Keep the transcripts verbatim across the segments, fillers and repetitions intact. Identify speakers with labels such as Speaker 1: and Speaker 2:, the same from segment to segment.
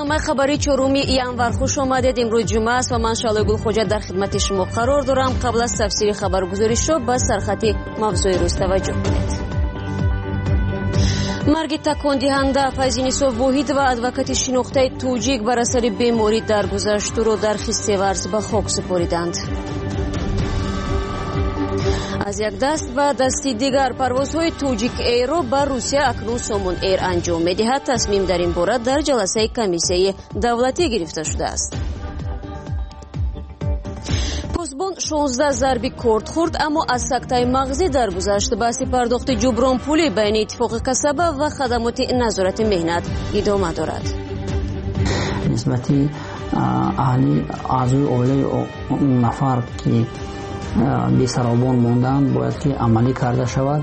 Speaker 1: برنامه خبری چهارم ینور خوش آمدید. امروز جمعه است و من شعله گل خوجا در خدمت شما قرار دارم. قبل از تفسیر خبرگزاری شو به سرخط موضوع روز توجه کنید. مرگ تکان دهنده فیض‌نیسا واحد و ادوکات شناخته توجیک بر اثر بیماری درگذشت رو در خیستیورز به خاک سپاریدند. از یک دست و دستی دیگر پروازهای توجیک ایرو بر روسیه اکنون سامون ایر انجام می‌دهد. تصمیم در این باره در جلسه کمیسیه دولتی گرفته شده است. پاسبان شانزده ضربی کارت خورد اما از سکته مغزی درگذشت. بحث پرداخت جبران پولی بین اتفاق کسبه و خدمات نظارت مهنت ادامه دارد.
Speaker 2: نسبتی اهلی اعضای عائله نفر که بی‌سرابان ماندند باید که عملی کرده شود.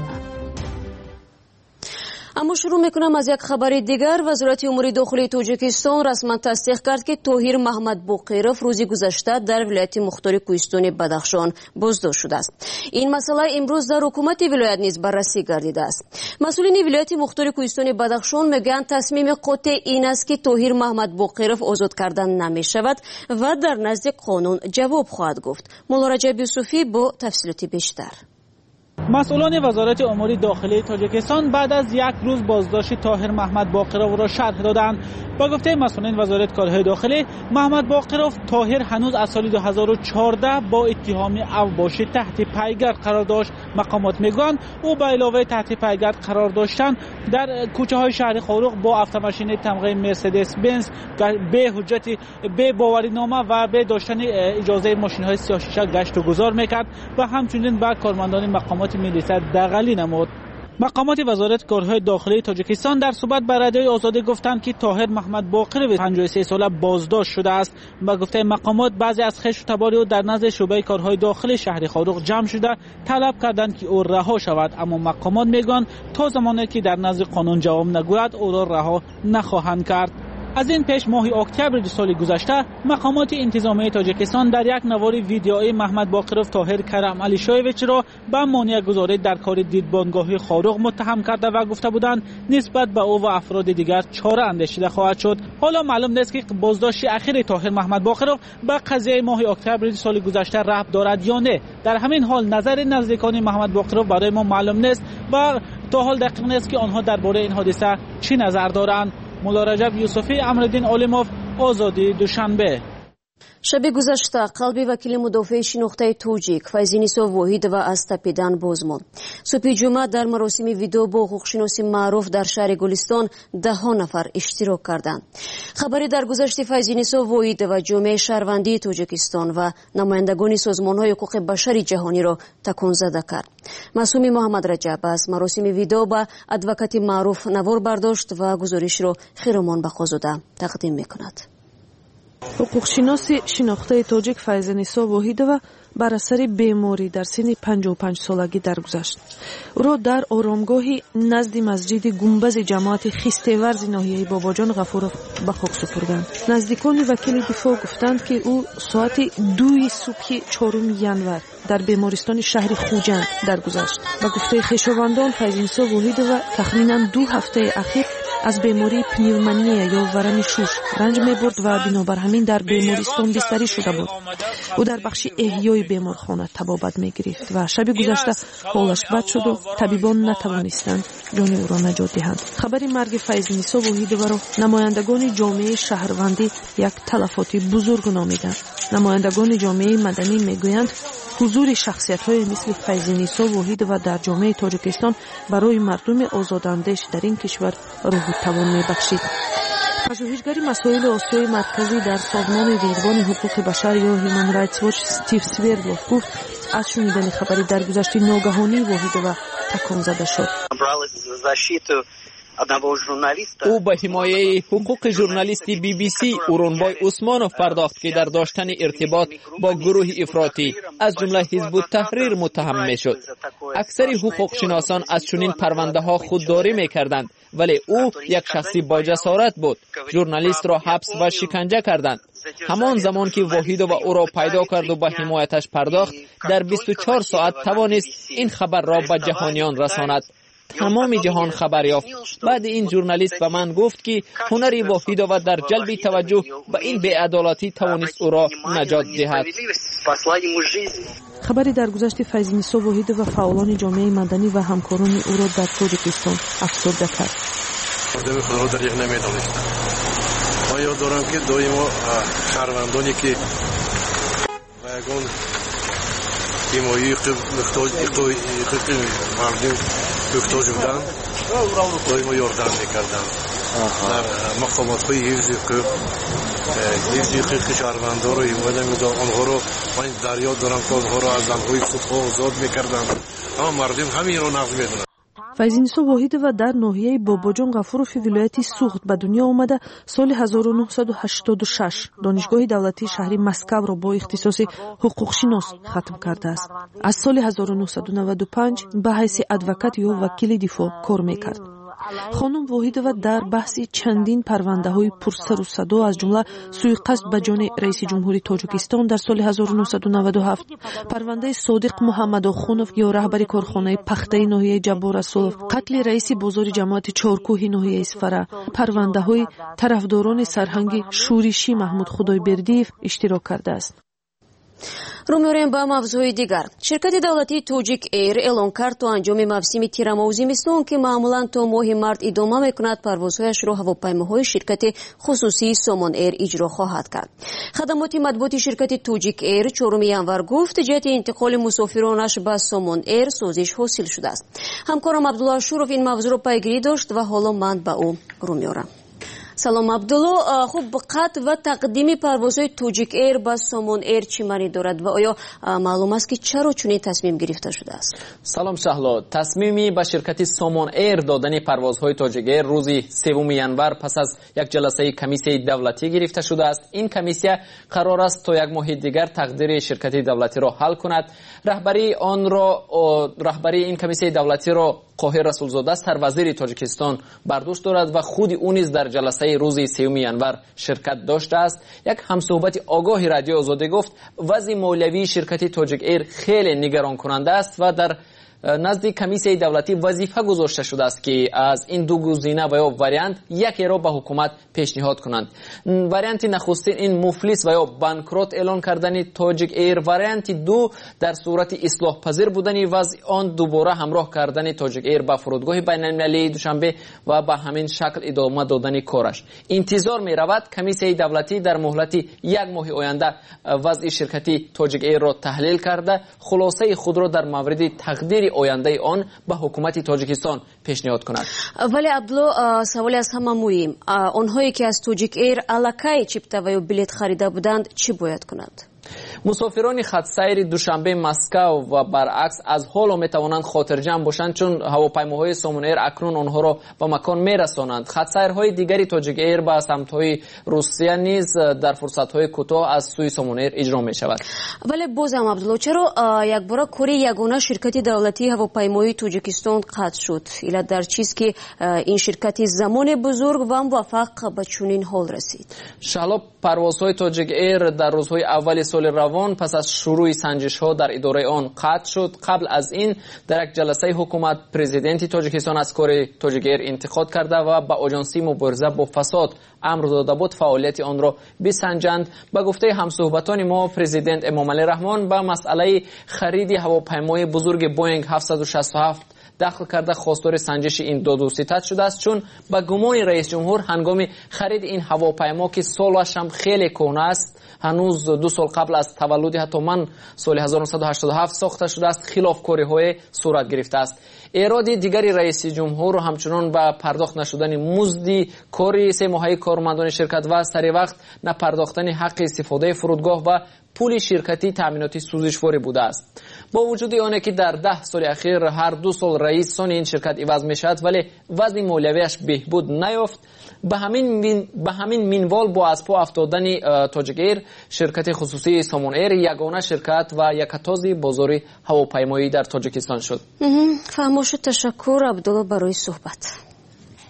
Speaker 1: اما شروع میکنم از یک خبر دیگر. وزارت امور داخلی تاجیکستان رسما تصدیق کرد که طاهر محمد باقرов روزی گذشته در ولایت مختار کوهستان بدخشان بازداشت شده است. این مسئله امروز در حکومت ولایت نیز بررسی گردیده است. مسئولین ولایت مختار کوهستان بدخشان میگن تصمیم قاطع این است که طاهر محمد باقرов آزاد کردن نمی شود و در نزد قانون جواب خواهد گفت. مولا رجب یوسفی با تفصیلات بیشتر.
Speaker 3: مسئولان وزارت امور داخلی تاجیکستان بعد از یک روز بازداشت طاهر محمد باقرov را شرح دادند. با گفته مسئولین وزارت کارهای داخلی، محمد باقرov طاهر هنوز از سال دو هزار و چهارده با اتهام اوباش تحت پیگرد قرار داشت. مقامات میگویند او به علاوه تحت پیگرد قرار داشتن در کوچه های شهر خاروق با اتومبیل تمغه مرسدس بنز به حجت به باوری نامه و به داشتن اجازه ماشین های سیاه شیشه گشت و گذار میکرد و همچنین به کارمندان مقامات ملی دغلی نمود. مقامات وزارت کارهای داخلی تاجیکستان در صحبت با رادیوی آزادی گفتند که طاهر محمد باقرov پنجاه و سه ساله بازداشت شده است. با گفته مقامات بعضی از خویش و تبار او در نزد شعبه کارهای داخلی شهر خاروق جمع شده طلب کردند که او رها شود، اما مقامات میگویند تا زمانی که در نزد قانون جواب نگوید او را رها نخواهند کرد. از این پیش ماه اکتبر سال گذشته مقامات انتظامی تاجیکستان در یک نوار ویدیویی محمد باقرov طاهر کرم علی شایویچ را به مانع گذاری در کار دیدبانگاهی خاروق متهم کرده و گفته بودند نسبت به او و افراد دیگر چاره اندیشیده خواهد شد. حالا معلوم نیست که بازداشت اخیر طاهر محمد باقرov به قضیه ماه اکتبر سال گذشته ربط دارد یا نه. در همین حال نظر نزدیکان محمد باقرov برای ما معلوم نیست و تا حال دقیق نیست که آنها درباره این حادثه چی نظر دارند. مولا رجب یوسفی، امرالدین عالموف، آزادی دوشنبه.
Speaker 1: شب گذشته قلبی وکیل مدافع شناخته توجیک فیض‌نیسا واحد و از تپیدن باز ماند. صبح جمعه در مراسم ویدیو با حقوقشناس معروف در شهر گلستان ده ها نفر اشتراک کردند. خبری در گذشت فیض‌نیسا واحد و جامعه شهروندی تاجیکستان و نمایندگان سازمان‌های حقوق بشر جهانی را تکان زده کرد. معصوم محمد رجب از مراسم ویدیو با ادوکات معروف نوار برداشت و گزارش را خیرمان بخوازاده تقدیم می‌کند.
Speaker 4: حقوقشناس شناخته تاجیک فیض‌نیسا واحدова بر اثر بیماری در سن پنجاه و پنج سالگی درگذشت. او را در آرامگاهی نزد مسجد گنبد جماعت خیستیورز ناحیه باباجان غفورов به خاک سپردند. نزدیکان وکیل دفاع گفتند که او ساعت دو صبح چهارم ینور در بیمارستان شهر خوجند درگذشت. با گفته خویشاوندان فیض‌نیسا واحدова تخمینا دو هفته اخیر از بیماری پنیومونیا یا ورم شوش رنج می‌برد و بنابر همین در بیمارستان بستری شده بود. او در بخش احیای بیمارخانه طبابت می‌گرفت و شب گذشته حالش بد شد و طبیبان نتوانستند جان او را نجات دهند. خبر مرگ فیض‌نیسا واحدова را نمایندگان جامعه شهروندی یک تلفات بزرگ نامیدند. نمایندگان جامعه مدنی میگویند حضور شخصیت‌های مثل فیض‌نیسا واحدова در جامعه تاجیکستان برای مردم آزاداندیش در این کشور روح توان می‌بخشید. پژوهشگر مسائل آسیای مرکزی در سازمان دیدبان حقوق بشر یا هیومن رایتس واچ استیو سویردلوف گفت از شنیدن خبری درگذشت ناگهانی واحدова تکان زده شد.
Speaker 5: او به حمایه حقوق ژورنالیست بی بی سی اورونبای عثمانوف پرداخت که در داشتن ارتباط با گروه افراطی از جمله حزب التحریر متهم میشد. اکثر حقوق شناسان از چنین پرونده ها خودداری میکردند، ولی او یک شخصی با جسارت بود. ژورنالیست را حبس و شکنجه کردند. همان زمان که واحدова او را پیدا کرد و به حمایتش پرداخت، در بیست و چهار ساعت توانست این خبر را به جهانیان رساند. تمام جهان خبر یافت. بعد این ژورنالیست به من گفت که هنری واحدوف در جلب توجه به این بی‌عدالتی توانست او را نجات دهد.
Speaker 4: خبری در گذشت فیض‌نیسا واحدوف و فعالان جامعه مدنی و همکاران او را در تاجیکستان افسرده کرد.
Speaker 6: آدم خود را دریغ نمی‌دانستم. من یاد دارم که دائما شهروندانی که و یگان حمایه محتاج مردم محتاج بودند دائما یاردم می‌کردند. در مقامات‌های حفظ حقوق حفظ حقوق شهروندان را حمایت می‌کردند. آنها را من در یاد دارم که آنها را از زن‌های خودخواه آزاد می‌کردند. اما مردم همین را نقض می‌دانند.
Speaker 4: فیض‌نیسا واحدوف در ناحیه باباجان غفوروف ولایت سوخت به دنیا آمده سال هزار و نهصد و هشتاد و شش دانشگاه دولتی شهری مسکو را با اختصاص حقوق شناس ختم کرده است. از سال هزار و نهصد و نود و پنج به حیث ادوکات یا وکیل دفاع کار میکرد. خانم واحدوف در بحث چندین پرونده های پرسر و صدا از جمله سوءقصد به جان رئیس جمهوری تاجیکستان در سال هزار و نهصد و نود و هفت، پرونده صادق محمد آخونوف یا رهبر کارخانه پخته ناحیه جبار رسولوف، قتل رئیس بازار جماعت چهارکوه ناحیه اسفره، پرونده های طرفداران سرهنگ شورشی محمود خدایبردیев اشتراک کرده است.
Speaker 1: رو می‌آوریم به موضوع دیگر. شرکت دولتی توجیک ایر اعلام کرد تا انجام موسم تیرماه زمستان که معمولاً تا ماه مارس ادامه می‌کند پروازهایش را هواپیماهای شرکت خصوصی سامان ایر اجرا خواهد کرد. خدمات مطبوعاتی شرکت توجیک ایر چهارم ینور گفت جهت انتقال مسافرانش به سامان ایر سازش حاصل شده است. همکارم عبدالله شورов این موضوع را پیگیری داشت و حالا من به او رو می‌آورم. سلام عبدالله، خب قطع و تقدیم پروازهای توجیک ایر با سامان ایر چی معنی دارد و آیا معلوم است که چرا چنین تصمیم گرفته شده است؟
Speaker 5: سلام شهلا، تصمیمی به شرکت سامان ایر دادن پروازهای توجیک ایر روز سوم ینور پس از یک جلسه کمیسیه دولتی گرفته شده است. این کمیسیه قرار است تا یک ماه دیگر تقدیر شرکت دولتی را حل کند. رهبری آن را رهبری این کمیسیه دولتی را قاهر رسولزاده سروزیر تاجیکستان بر دوش دارد و خود او نیز در جلسه روز سوم ینور شرکت داشته است. یک همصحبت آگاه رادیو آزادی گفت وضع مالیوی شرکت توجیک ایر خیلی نگران کننده است و در نزد کمیسیه دولتی وظیفه گذاشته شده است که از این دو گزینه و یا واریانت یکی را به حکومت پیشنهاد کنند. واریانت نخستین این مفلس و یا بانکروت اعلان کردن توجیک ایر، واریانت دو در صورت اصلاح پذیر بودن وضع آن دوباره همراه کردن توجیک ایر به فرودگاه بین المللی دوشنبه و به همین شکل ادامه دادن کارش. انتظار می رود کمیسیه دولتی در مهلت یک ماه آینده وضع شرکت توجیک ایر را تحلیل کرده خلاصه خود را در مورد تقدیر آینده آن به حکومت تاجیکستان پیشنهاد کند.
Speaker 1: ولی عبدالله، سوالی از همه مهم، آنهایی که از توجیک ایر الکی چیپته و یا بلیط خریده بودند چی باید کنند؟
Speaker 5: مسافران خط سیر دوشنبه مسکو و برعکس از حالا می توانند خاطرجمع باشند چون هواپیماهای سامان ایر اکنون آنها را به مکان می رسانند. خط سیرهای دیگری توجیک ایر به سمت‌های روسیه نیز در فرصت‌های کوتاه از سوی سامان ایر اجرا می شود. ولی
Speaker 1: بازم عبدالله، چرا یک بار کاری یگانه شرکت دولتی هواپیمای تاجیکستان قطع شد؟ علت در چیست که این شرکت زمان بزرگ و موفق به چنین حال رسید؟
Speaker 5: شهلا، پروازهای توجیک ایر در روزهای اول سال روان پس از شروع سنجش ها در اداره آن قطع شد. قبل از این در یک جلسه حکومت پرزیدنت تاجیکستان از کار توجیک ایر انتقاد کرده و به آژانسی مبارزه با فساد امر داده بود فعالیت آن را بسنجند. به گفته همصحبتان ما، پرزیدنت امامعلی رحمان به مسئله خرید هواپیمای بزرگ بوینگ هفتصد و شصت و هفت داخل کرده خواستار سنجش این داد و ستد شده است چون به گمان رئیس جمهور هنگام خرید این هواپیما که سالش هم خیلی کهنه است، هنوز دو سال قبل از تولد حتی من سال هزار و نهصد و هشتاد و هفت ساخته شده است، خلافکاری‌های صورت گرفته است. ایراد دیگری رئیس جمهور همچنان به پرداخت نشدن مزد کاری سه ماهه کارمندان شرکت و سری وقت نپرداختن حق استفاده فرودگاه و پول شرکتی تامیناتی سوزشواری بوده است. با وجود آنه که در ده سال اخیر هر دو سال رئیسان این شرکت عوض می شد ولی وضع مالیویش بهبود نیافت. به همین من به همین منوال با از پا افتادن توجیک ایر، شرکت خصوصی سامان ایر یگانه شرکت و یکتاز بازار هواپیمایی در تاجیکستان شد.
Speaker 1: فهموش، تشکر عبدالله برای صحبت.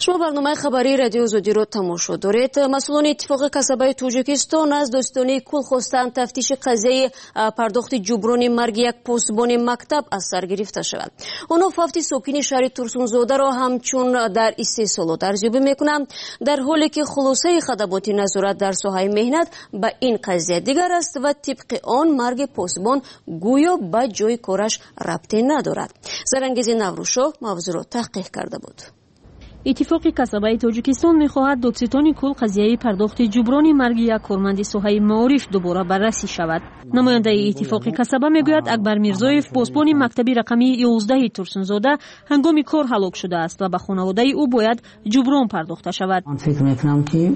Speaker 1: شما برنامه خبری رادیو آزادی رو تماشا دارید. مسئولان اتفاق کسبه تاجیکستان از دوستانه کل خواستند تفتیش قضیه پرداخت جبران مرگ یک پاسبان مکتب از سر گرفته شود. آنها فوت ساکن شهر ترسونزاده را همچون در استحصالات ارزیابی میکنند، در حالی که خلاصه خدمات نظارت در ساحه مهنت به این قضیه دیگر است و طبق آن مرگ پاسبان گویا به جای کارش ربطی ندارد. زرانگیز نوروشاه موضوع را تحقیق کرده بود.
Speaker 7: اتفاق کسبه تاجیکستان می‌خواهد دادستانی کل قضیه پرداخت جبران مرگ یک کارمند ساحه معارف دوباره بررسی شود. نماینده اتفاق کسبه میگوید اکبر میرزایف پاسبان مکتبی رقمی یازده ترسونزاده هنگام کار هلاک شده است و به خانواده او باید جبران پرداخته شود.
Speaker 2: من فکر میکنم که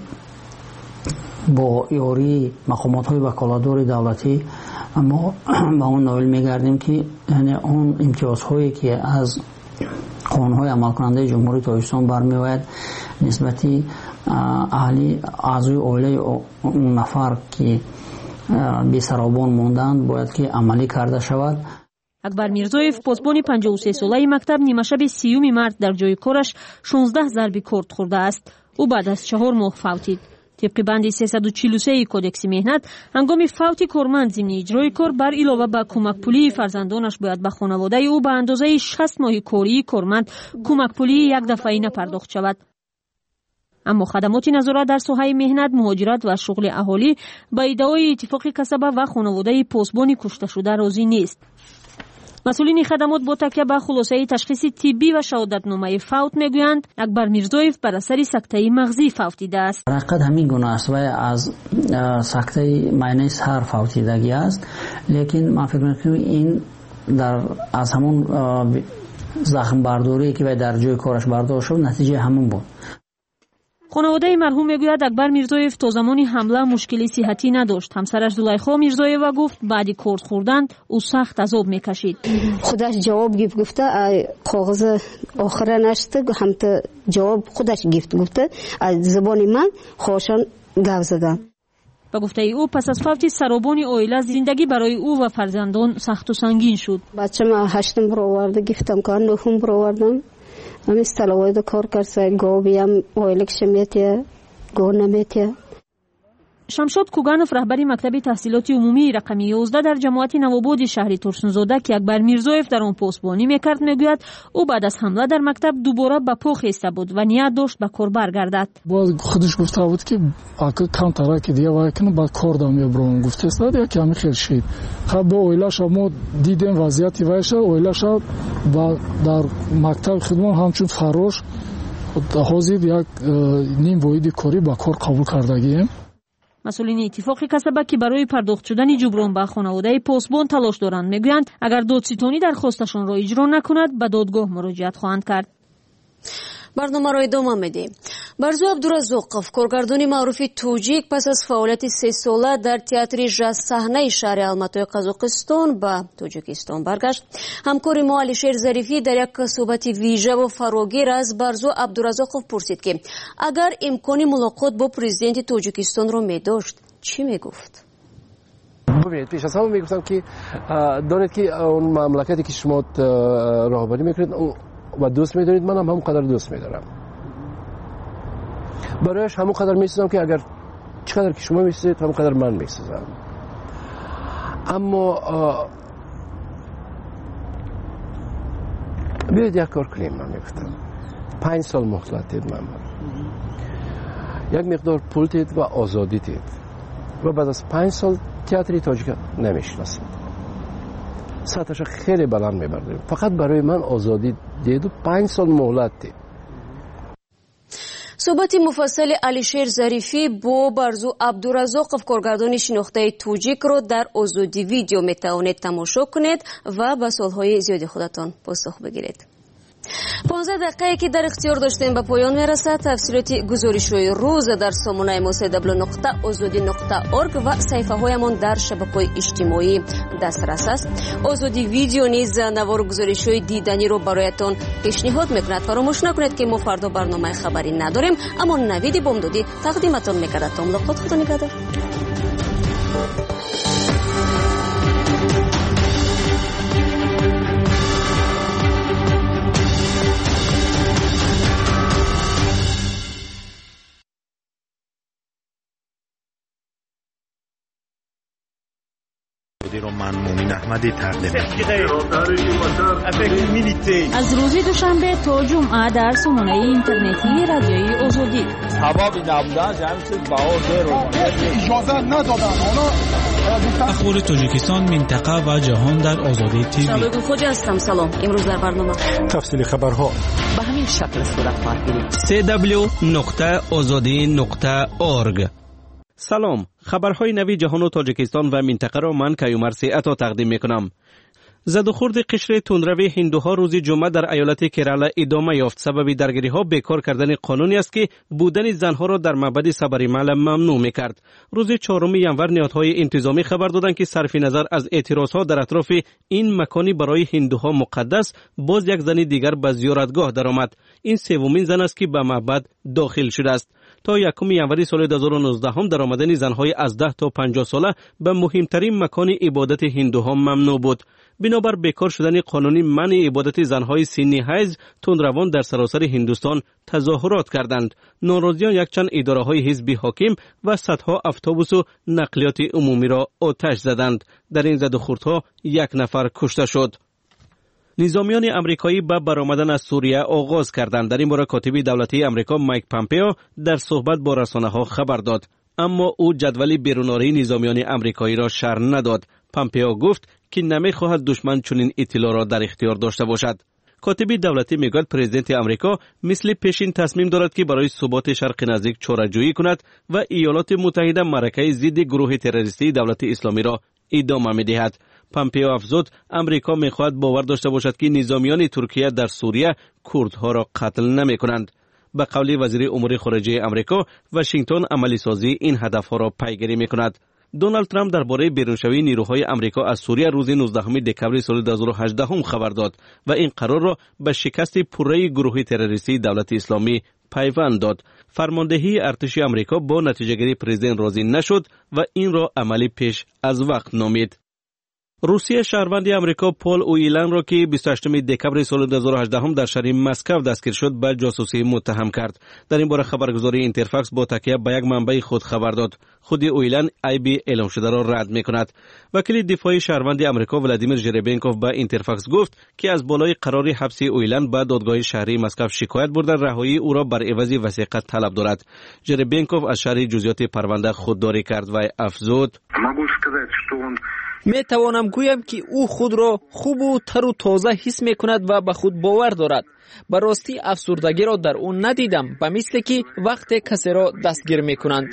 Speaker 2: با یاری مقامات‌های وکالتدار دولتی ما به اون نایل میگردیم که یعنی اون امتیازهایی که از قانون‌های عمل کننده جمهوری تاجیکستان برمی‌آید نسبتی اهلی اعضای عائله اون نفر که بی‌سرابان ماندند باید که عملی کرده شود.
Speaker 7: اکبر میرزایف پاسبان پنجاه و سه ساله مکتب نیمه شب سیوم مارس در جای کارش شانزده ضربی کارد خورده است. او بعد از چهار ماه فوتید. طبق بند سیصد و چهل و سه کودکس مهنت هنگام فوت کارمند ضمن اجرای کار بر علاوه به کمک پولی فرزندانش باید به خانواده او به اندازه شصت ماه کاری کارمند کمک پولی یک دفعه‌ای پرداخت شود. اما خدمات نظارت در ساحه مهنت، مهاجرت و شغل اهالی با ادعای اتفاق کسبه و خانواده پاسبان کشته شده راضی نیست. مسئولین خدمات با تکیه به خلاصه تشخیص طبی و شهادتنامه فوت میگویند اکبر میرزایف بر اثر سکته مغزی فوتیده است.
Speaker 2: حقیقت همین گونه است و از سکته معده سر فوتیدگی است، لیکن من فکر می‌کنم این در از همون زخم برداری که در جای کارش برداشت شد نتیجه همون بود.
Speaker 7: خانواده مرحوم میگوید اکبر میرزایف تا زمانی حمله مشکلی صحتی نداشت. همسرش زلیخا میرزایوا گفت بعد کارد خوردن او سخت عذاب میکشید.
Speaker 8: خودش جواب گفت گفته کاغذ آخر نشته هم تا جواب خودش گفت گفته از زبان من خوشان گفت زدن.
Speaker 7: با گفته او پس از فوت سرابان عائله زندگی برای او و فرزندان سخت و سنگین شد.
Speaker 8: بچه‌م هشتم برو آورده گفتم که نهم برو آوردم. من استلوای کار کرده گاو بیم وایلکش میتیه گو نمیتیه.
Speaker 7: شمشاد کوگانوف رهبری مکتب تحصیلات عمومی رقمی یازده در جماعت نواباد شهر ترسونزاده که اکبر میرزایف در آن پاسبانی میکرد میگوید او بعد از حمله در مکتب دوباره به پا خیسته بود و نیت داشت به کار برگردد.
Speaker 9: باز خودش گفته بود که اگه کم ترک دیگه وای کنه با کار دام میبرم گفته است دیگه کمی خیلی شید. خب با اویلاش ما دیدیم وضعیتی وایش اویلاش با در مکتب خدمت همچون فروش حاضر یک نیم واحد کاری با کار قبول کردگیم.
Speaker 7: مسئولین اتفاق کسبه که برای پرداخت شدن جبران به خانواده پاسبان تلاش دارند میگویند اگر دادستانی درخواستشان را اجرا نکند به دادگاه مراجعت خواهند کرد.
Speaker 1: برنامه را ادامه میدیم. برزو عبدالرزاقов کارگردان معروف توجیک پس از فعالیت سه ساله در تئاتر ژاز صحنه شهر الماتای قزاقستان به تاجیکستان برگشت. همکار ما علیشیر ظریفی در یک صحبت ویژه و فراگیر از برزو عبدالرزاقов پرسید که اگر امکان ملاقات با پرزیدنت تاجیکستان را می داشت چی می گفت؟
Speaker 10: ببینید پیش از همه میگفتم که دانید که اون مملکتی که شما راهبری میکنید و دوست میدارید من هم همونقدر دوست میدارم. برایش همونقدر میسازم که اگر چقدر که شما میسازید همونقدر من میسازم. اما بیاید یک کار کنیم. من میگفتم پنج سال مهلت دید من یک مقدار پول دید و آزادی دید و بعد از پنج سال تئاتر تاجیک نمیشناسید. سطحش خیلی بلند میبردیم. فقط برای من آزادی دید و پنج سال مهلت دید.
Speaker 1: صحبت مفصل علیشیر ظریفی با برزو عبدالرزاقов کارگردان شناخته توجیک رو در آزادی ویدیو میتوانید تماشا کنید و به سوالهای زیادی خودتان پاسخ بگیرید. پانزده دقیقه که در اختیار داشتیم به پایان میرسد. تفصیلات گزارش‌های روز در سامانه ما سی دبلیو نقطه آزادی نقطه اورگ و صفحه هایمان در شبکه‌های اجتماعی دسترس است. آزادی ویدیو نیز نوار گزارش‌های دیدنی رو برایتان پیشنهاد میکند. فراموش نکنید که ما فردا برنامه خبری نداریم، اما نوید بامدادی تقدیمتان میکرد. تا ملاقات، خدا نگهدار.
Speaker 11: بازی رو من مومین احمدی تقدیم
Speaker 7: از روز دوشنبه تا جمعه در سامانه اینترنتی رادیوی آزادی.
Speaker 12: سبب نبودن جمعیت بهار رو
Speaker 13: اجازه ندادن.
Speaker 3: اخبار تاجیکستان، منطقه و جهان در آزادی تیوی.
Speaker 1: شبکه خوجا هستم. سلام. امروز در برنامه
Speaker 13: تفصیل خبرها
Speaker 14: به همین شکل صورت خواهد گرفت.
Speaker 15: سی دبلیو نقطه آزادی نقطه اورگ. سلام، خبرهای نوی جهان و تاجیکستان و منطقه را من کیومرث عطا تقدیم میکنم. زد و خورد قشر تندروی هندوها روز جمعه در ایالت کرالا ادامه یافت. سبب درگیری ها بیکار کردن قانونی است که بودن زنها را در معبد سبریمالا ممنوع میکرد. روز چهارم ژانویه نهادهای انتظامی خبر دادند که صرف نظر از اعتراض ها در اطراف این مکانی برای هندوها مقدس، باز یک زن دیگر به زیارتگاه درآمد. این سومین زن است که به معبد داخل شده است. تا یکم ژانویه سال دو هزار و نوزده هم درآمدن زنهای از ده تا پنجاه ساله به مهمترین مکان عبادت هندوها ممنوع بود. بنابر بیکار شدن قانونی منع عبادت زنهای سنی حیض، تندروان در سراسر هندوستان تظاهرات کردند. ناراضیان یکچند اداره‌های حزبی حاکم و صدها اتوبوس و نقلیات عمومی را آتش زدند. در این زد و خوردها یک نفر کشته شد. نظامیان امریکایی به برآمدن از سوریه آغاز کردند. در این باره کاتب دولتی امریکا مایک پامپئو در صحبت با رسانه‌ها خبر داد، اما او جدول بیرون‌آری نظامیان امریکایی را شرح نداد. پامپئو گفت که نمی‌خواهد دشمن چنین اطلاع را در اختیار داشته باشد. کاتب دولتی میگوید پرزیدنت امریکا مثل پیشین تصمیم دارد که برای ثبات شرق نزدیک چاره‌جویی کند و ایالات متحده معرکه ضد گروه تروریستی دولت اسلامی را ادامه می‌دهد. پامپئو افزود امریکا می‌خواهد باور داشته باشد که نظامیان ترکیه در سوریه کردها را قتل نمی‌کنند. به قول وزیر امور خارجه امریکا، واشنگتن عملی سازی این هدفها را پیگیری می‌کند. دونالد ترامپ درباره بیرونشوی نیروهای امریکا از سوریه روز نوزدهم دکمبر سال دو هزار و هجده هم خبر داد و این قرار را به شکست پره گروه تروریستی دولت اسلامی پیوند داد. فرماندهی ارتش امریکا با نتیجه گیری پرزیدنت راضی نشد و این را عملی پیش از وقت نامید. روسیه شهروند امریکا پول اویلن را که بیست و هشتم دکمبر سال دو هزار و هجده هم در شهر مسکو دستگیر شد به جاسوسی متهم کرد. در این باره خبرگزاری اینترفاکس با تکیه به یک منبع خود خبر داد. خود اویلن عیب اعلام شده را رد می‌کند. وکیل دفاعی شهروند امریکا ولادیمیر ژربنکوف به اینترفاکس گفت که از بالای قرار حبس اویلن به دادگاه شهری مسکو شکایت برده رهایی او را بر عوض وثیقه طلب دارد. ژربنکوف از شرح جزئیات پرونده خودداری کرد و افزود:
Speaker 5: می توانم گویم که او خود را خوب و تر و تازه حس می کند و به خود باور دارد. به راستی افسردگی را در او ندیدم، به مثل که وقت کسی را دستگیر می کنند.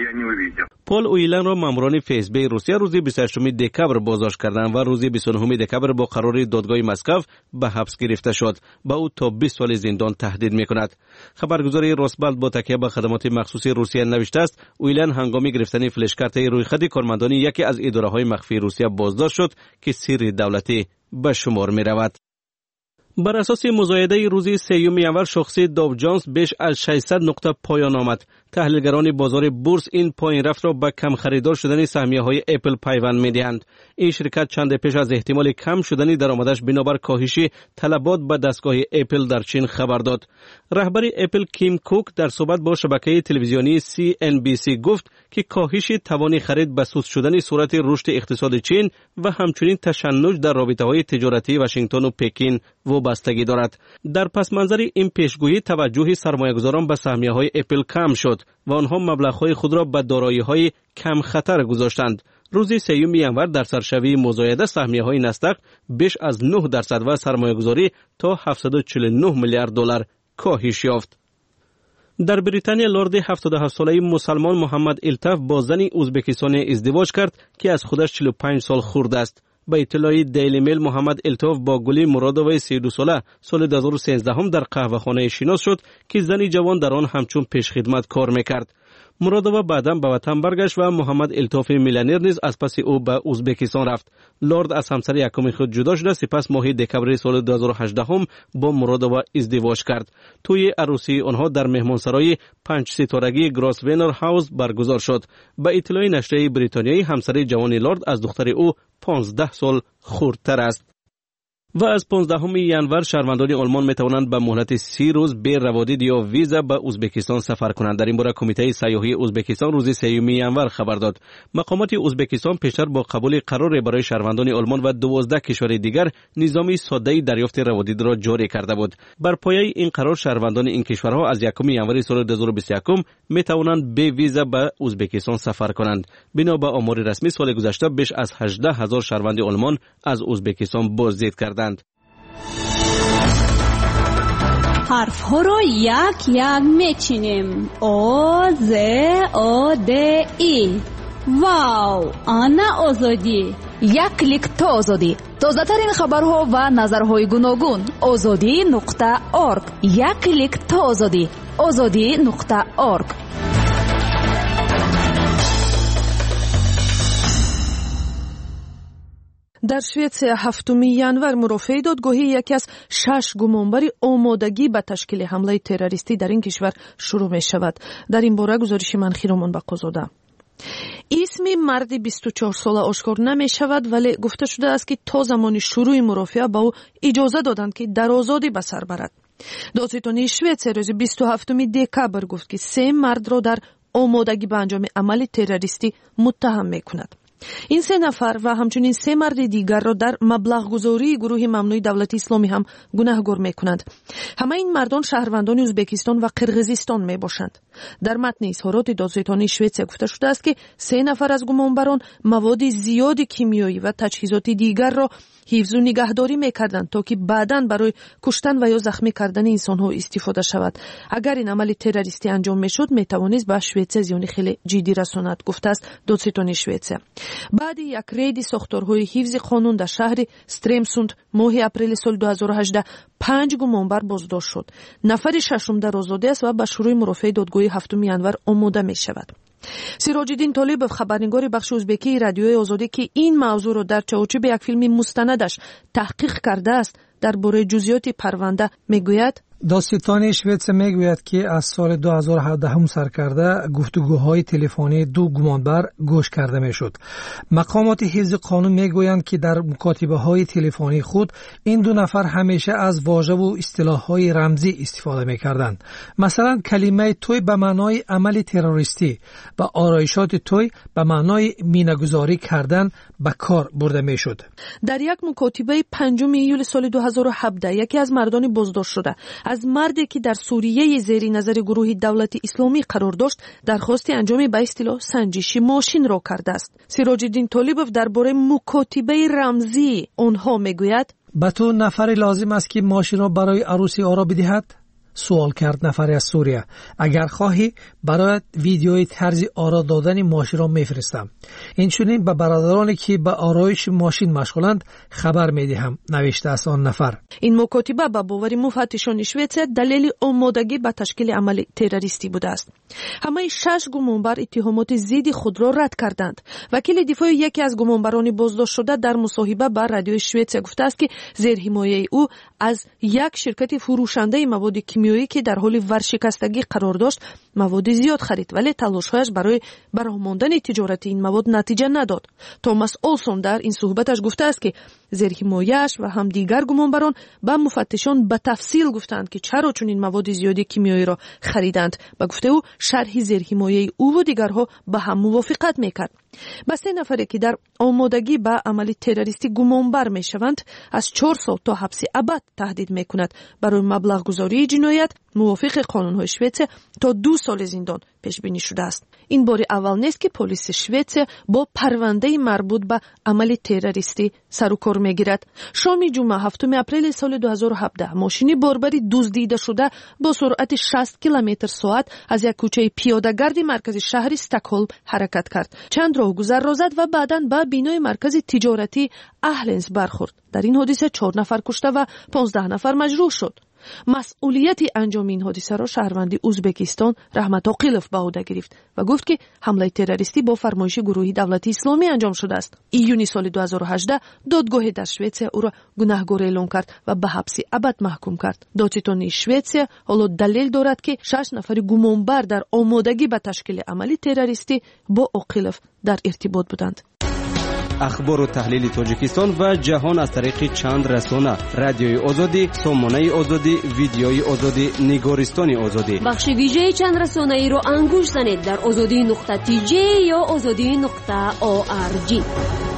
Speaker 15: پول اویلن را ماموران فیسبی روسیه روز بیست و هشتم دکمبر بازداشت کردند و روز بیست و نهم دکمبر با قرار دادگاه مسکو به حبس گرفته شد. با او تا بیست سال زندان تهدید می کند. خبرگزاری روسبالت با تکیه به خدمات مخصوص روسیه نوشته است اویلن هنگام گرفتن فلشکارت رویخط کارمندان یکی از اداره‌های مخفی روسیه بازداشت شد که سر دولتی به شمار می رود. بر اساس مزایده روز سیوم ژانویه شاخص داو جونز بیش از ششصد نقطه پایان آمد. تحلیلگران بازار بورس این پایین رفت را به کم خریدار شدن سهمیه‌های اپل پیوند می‌دهند. این شرکت چند پیش از احتمال کم شدن درآمدش بنابر کاهش طلبات به دستگاه اپل در چین خبر داد. رهبر اپل کیم کوک در صحبت با شبکه تلویزیونی سی ان بی سی گفت که کاهش توان خرید به سوس شدن سرعت رشد اقتصاد چین و همچنین تشنج در رابطه‌های تجارتی واشنگتن و پکین وابستگی دارد. در پس منظر این پیشگویی توجه سرمایه‌گذاران به سهمیه‌های اپل کم شد و آنها مبلغ‌های خود را به دارایی‌های کم خطر گذاشتند. روز سیوم ژانویه در سرشوی مزایده سهمیه‌های نسدق بیش از نه درصد و سرمایه‌گذاری تا هفتصد و چهل و نه میلیارد دلار کاهش یافت. در بریتانیا لرد هفتاد و هفت ساله مسلمان محمد الطاف با زن ازبکستانی ازدواج کرد که از خودش چهل و پنج سال خورده است. به اطلاع دیلی میل محمد الطاف با گلی مرادوی سی و دو ساله سال دو هزار و سیزده هم در قهوه‌خانه شناس شد که زنی جوان در آن همچون پیشخدمت کار میکرد. مرادوی بعداً به وطن برگشت و محمد الطاف میلیونر نیز از پس او به ازبکستان رفت. لرد از همسر یکم خود جدا شده، سپس ماه دکمبر سال دو هزار و هجده هم با مرادوی ازدواج کرد. توی عروسی آنها در مهمانسرای پنج ستارگی گراسونر هاوس برگزار شد. به اطلاع نشریه بریتانیایی همسر جوان لرد از دختر او پانزده سال خردتر است. و از پانزدهم ژانویه شهروندان آلمان می توانند به مهلت سی روز بی روادید یا ویزا به ازبکستان سفر کنند. در این باره کمیته سیاحی ازبکستان روز سوم ژانویه خبر داد. مقامات ازبکستان پیشتر با قبول قرار برای شهروندان آلمان و دوازده کشور دیگر نظامی ساده دریافت روادید را جاری کرده بود. بر پایه این قرار شهروندان این کشورها از یکم ژانویه سال دو هزار و بیست و یک می توانند بی ویزا به ازبکستان سفر کنند. بنا به آمار رسمی سال گذشته بیش از هجده هزار شهروند آلمان از ازبکستان بازدید کردند.
Speaker 16: حرف ها رو یک یک میچینیم. او ز او د ای. واو، آنا آزادی.
Speaker 17: یک کلیک تا آزادی. تازه ترین خبرها و نظرهای گوناگون. آزادی نقطه ارگ. یک کلیک تا آزادی. آزادی نقطه ارگ.
Speaker 4: در شویتسیا هفتم ژانویه مرافع دادگاهی یکی از شش گمانبری آمادگی به تشکیل حمله تروریستی در این کشور شروع می شود. در این باره گزارش منخی رامان بقازاده. اسمی مرد بیست و چهار ساله آشکار نمی شود، ولی گفته شده است که تا زمان شروع مرافعه به او اجازه دادند که در آزادی به سر برد. دادستانی شویتسیا روز بیست و هفتم دکبر گفت که سه مرد را در آمادگی به انجام عمل تروریستی متهم می کند. این سه نفر و همچنین سه مرد دیگر را در مبلغ گذاری گروه ممنوع دولت اسلامی هم گناهکار می کنند. همه این مردان شهروندان ازبکستان و قرقیزستان می باشند. در متن اظهارات دادستانی شویتسیا گفته شده است که سه نفر از گمانبران مواد زیاد کیمیایی و تجهیزات دیگر را حفظ و نگهداری می‌کردند تا که بعداً برای کشتن و یا زخمی کردن انسان‌ها استفاده شود. اگر این عمل تروریستی انجام می‌شد می‌توانست به شویتسیا زیان خیلی جدی رساند، گفته است دادستانی شویتسیا. بعد یک رید ساختارهای حفظ قانون در شهر استرمسوند ماه اپریل سال دو هزار و هجده پنج گمانبر بازداشت شد. نفر ششم در آزادی است و به شروع مرافعه دادگاهی هفتم ژانویه آماده می‌شود. سیراج‌الدین طالبов خبرنگار بخش ازبکی رادیوی آزادی که این موضوع را در چارچوب یک فیلم مستندش تحقیق کرده است درباره جزئیات پرونده میگوید:
Speaker 18: دادستانی شویتسیا میگوید که از سال دو هزار و هفده سر کرده گفتگوهای تلفنی دو گمانبر گوش کرده میشد. مقامات حفظ قانون میگویند که در مکاتبه های تلفنی خود این دو نفر همیشه از واژه و اصطلاح های رمزی استفاده میکردند. مثلا کلمه توی به معنای عمل تروریستی و آرایشات توی به معنای مینه‌گذاری کردن به کار برده میشد.
Speaker 4: در یک مکاتبه پنجم ایول سال دو هزار و هفده یکی از مردان بازداشت شده از مردی که در سوریه زیر نظر گروه دولت اسلامی قرار داشت درخواست انجام به اصطلاح سنجش ماشین را کرده است. سیراج‌الدین طالبov درباره مکاتبه رمزی آنها میگوید:
Speaker 18: به تو نفری لازم است که ماشین را برای عروسی آرا بدهد؟ سوال کرد نفری از سوریه. اگر خواهی برایت ویدیوی طرز آرا دادن ماشین را میفرستم. اینچنین به برادرانی که به آرایش ماشین مشغولند خبر میدهم، نوشته است آن نفر.
Speaker 4: این مکاتبه به باور مفتشان شویتسیا دلیل آمادگی به تشکیل عمل تروریستی بوده است. همه شش گمانبر اتهامات ضد خود را رد کردند. وکیل دفاع یکی از گمانبران بازداشت شده در مصاحبه با رادیوی شویتسیا گفته است که زیر حمایه او از یک شرکت فروشنده مواد کیمیایی که در حال ورشکستگی قرار داشت مواد زیاد خرید، ولی تلاش‌هایش برای برآمدن تجارت این مواد نتیجه نداد. توماس اولسون در این صحبتش گفته است که زیر حمایه‌اش و هم دیگر گمانبران به مفتشان به تفصیل گفتند که چرا چنین مواد زیاد کیمیایی را خریدند. به گفته او شرح زیر حمایه او و دیگرها به هم موافقت میکرد. به سه نفری که در آمادگی به عمل تروریستی گمانبر میشوند از چهار سال تا حبس ابد تهدید میکند. برای مبلغ گذاری جنایت موافق قانون‌های شویتسیا تا دو سال زندان پیش بینی شده است. این بار اول نیست که پلیس شویتسیا با پرونده مربوط به عمل تروریستی سر و کار میگیرد. شام جمعه هفتم اپریل سال دو هزار و هفده ماشینی باربری دزدیده شده با سرعت شصت کیلومتر ساعت از یک کوچه پیاده‌گردی مرکز شهر استکهلم حرکت کرد. چند راهگذر را زد و بعداً به بینای مرکز تجارتی اهلنز برخورد. در این حادثه چهار نفر کشته و پانزده نفر مجروح شد. مسئولیت انجام این حادثه را شهروند ازبکستان رحمت آقیلوف به عهده گرفت و گفت که حمله تروریستی با فرمایش گروه دولت اسلامی انجام شده است. ایونی سال دو هزار و هجده دادگاه در شویتسیا او را گناهکار اعلام کرد و به حبس ابد محکوم کرد. دادستانی شویتسیا حالا دلیل دارد که شش نفر گمانبر در آمادگی به تشکیل عمل تروریستی با آقیلوف در ارتباط بودند.
Speaker 15: اخبار و تحلیل تاجیکستان و جهان از طریق چند رسانه: رادیوی آزادی، سامانه آزادی، ویدیوی آزادی، نگارستان آزادی.
Speaker 1: بخش ویژه چند رسانه ای رو انگوش زنید در آزادی نقطه تی جی یا آزادی نقطه او آر جی.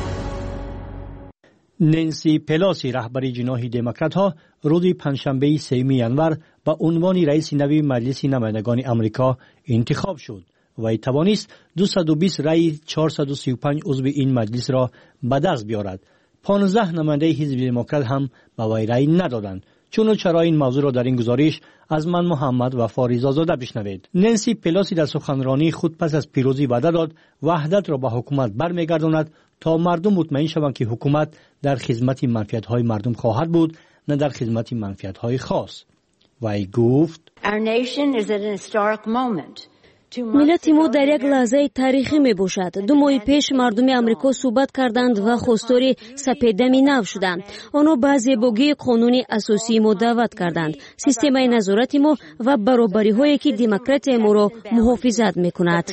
Speaker 19: نانسی پلاسی رهبری جناح دموکرات ها روز پنجشنبه سوم ژانویه به عنوان رئیس نوی مجلس نمایندگان آمریکا انتخاب شد و ای توانست دویست و بیست رأی چهارصد و سی و پنج عضو این مجلس را به دست بیارد. پانزده نماینده حزب دموکرات هم به وی رأی ندادند. چون و چرا این موضوع را در این گزارش از من محمد و فاریز آزاده بشنوید. نانسی پلاسی در سخنرانی خود پس از پیروزی وعده داد وحدت را به حکومت برمیگرداند تا مردم مطمئن شوند که حکومت در خدمت منفعت‌های مردم خواهد بود، نه در خدمت منفعت‌های خاص. وی گفت:
Speaker 1: ملت ما در یک لحظه تاریخی می باشد. دو ماه پیش مردم امریکا صحبت کردند و خواستار سپیدمی نو شدند. آنها به زیبایی قانون اساسی ما دعوت کردند. سیستم نظارت ما و برابری هایی که دموکرات ما را محافظت می کند.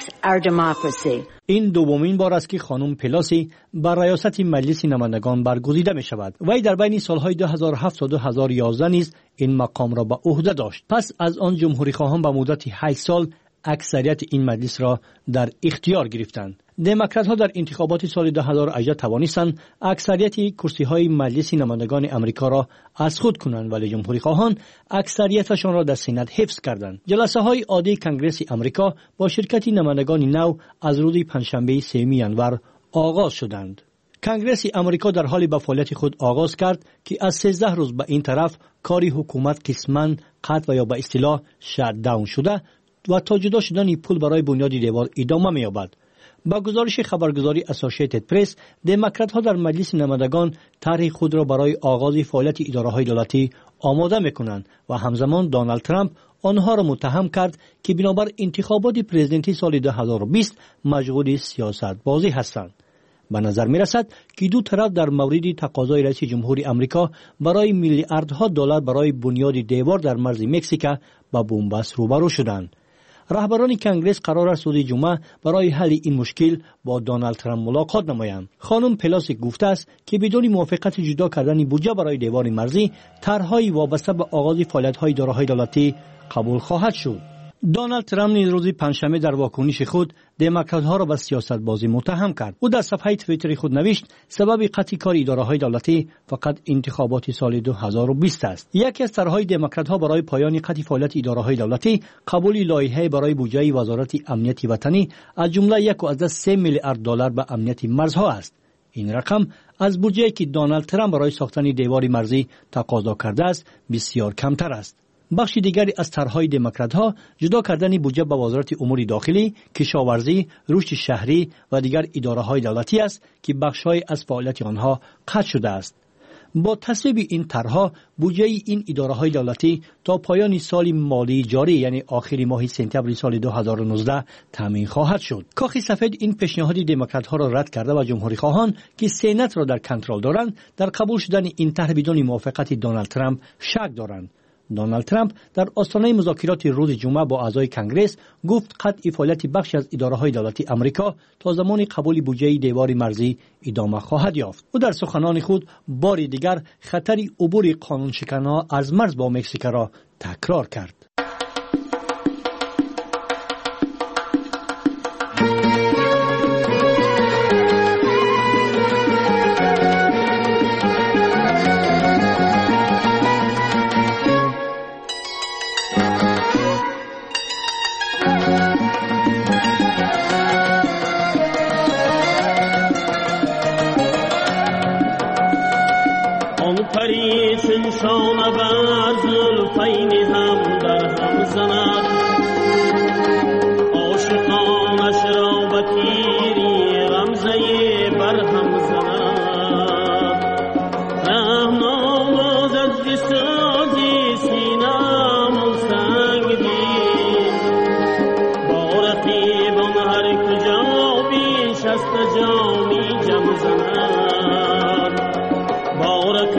Speaker 19: این دومین بار است که خانم پلاسی بر ریاست مجلس نمایندگان برگزیده می شود. وی در بین سالهای دو هزار و هفت تا دو هزار و یازده نیز این مقام را به عهده داشت. پس از آن جمهوری خواهان به مدت هشت سال اکثریت این مجلس را در اختیار گرفتند. دموکرات ها در انتخابات سال دو هزار و هجده توانستند اکثریت کرسی های مجلس نمایندگان آمریکا را از خود کنند، ولی جمهوری خواهان اکثریتشان را در سنت حفظ کردند. جلسه های عادی کنگره آمریکا با شرکت نمایندگان نو از روز پنجشنبه سوم ژانویه آغاز شدند. کنگره آمریکا در حال به فعالیت خود آغاز کرد که از سیزده روز به این طرف کاری حکومت قسماً قطع و یا به اصطلاح شات داون شده و تا جدا شدن پول برای بنیاد دیوار ادامه می‌یابد. با گزارش خبرگزاری اسوسییتد پرس، دموکرات ها در مجلس نمایندگان طرح خود را برای آغاز فعالیت اداره‌های دولتی آماده می‌کنند و همزمان دونالد ترامپ آنها را متهم کرد که بنابر انتخابات پرزیدنتی سال دو هزار و بیست مشغول سیاست بازی هستند. به نظر می رسد که دو طرف در مورد تقاضای رئیس جمهور آمریکا برای میلیاردها دلار برای بنیاد دیوار در مرز مکزیک با بنبست روبرو شدند. رهبران کنگره قرار است روز جمعه برای حل این مشکل با دونالد ترامپ ملاقات نمایند. خانم پلاسی گفته است که بدون موافقت جدا کردن بودجه برای دیوار مرزی، طرح‌های وابسته به آغاز فعالیت‌های اداره‌های دولتی قبول خواهد شد. دونالد ترامپ نیز روز پنجشنبه در واکنش خود دموکرات‌ها را به سیاست بازی متهم کرد. او در صفحه توییتر خود نوشت سبب قطع کار اداره‌های دولتی فقط انتخابات سال دو هزار و بیست است. یکی از طرح‌های دموکرات‌ها برای پایان قطع فعالیت اداره‌های دولتی قبول لایحه برای بودجه وزارت امنیت وطنی از جمله یک و از سه میلیارد دلار به امنیت مرزها است. این رقم از بودجه‌ای که دونالد ترامپ برای ساختن دیوار مرزی تقاضا کرده است بسیار کمتر است. بخش دیگری از طرح‌های دموکرات‌ها جدا کردن بودجه به وزارت امور داخلی، کشاورزی، رشد شهری و دیگر اداره‌های دولتی است که بخش‌های از فعالیت آنها قطع شده است. با تصویب این طرح‌ها بودجه این اداره‌های دولتی تا پایان سال مالی جاری یعنی آخر ماه سپتامبر سال دو هزار و نوزده تامین خواهد شد. کاخ سفید این پیشنهاد دموکرات‌ها را رد کرده و جمهوری خواهان که سنت را در کنترل دارند در قبول شدن این طرح بدون موافقت دونالد ترامپ شک دارند. دونالد ترامپ در آستانه مذاکرات روز جمعه با اعضای کنگره گفت قطع فعالیت بخشی از اداره‌های دولتی آمریکا تا زمان قبول بودجه دیوار مرزی ادامه خواهد یافت. او در سخنان خود بار دیگر خطر عبور قانونشکنانها از مرز با مکزیک را تکرار کرد.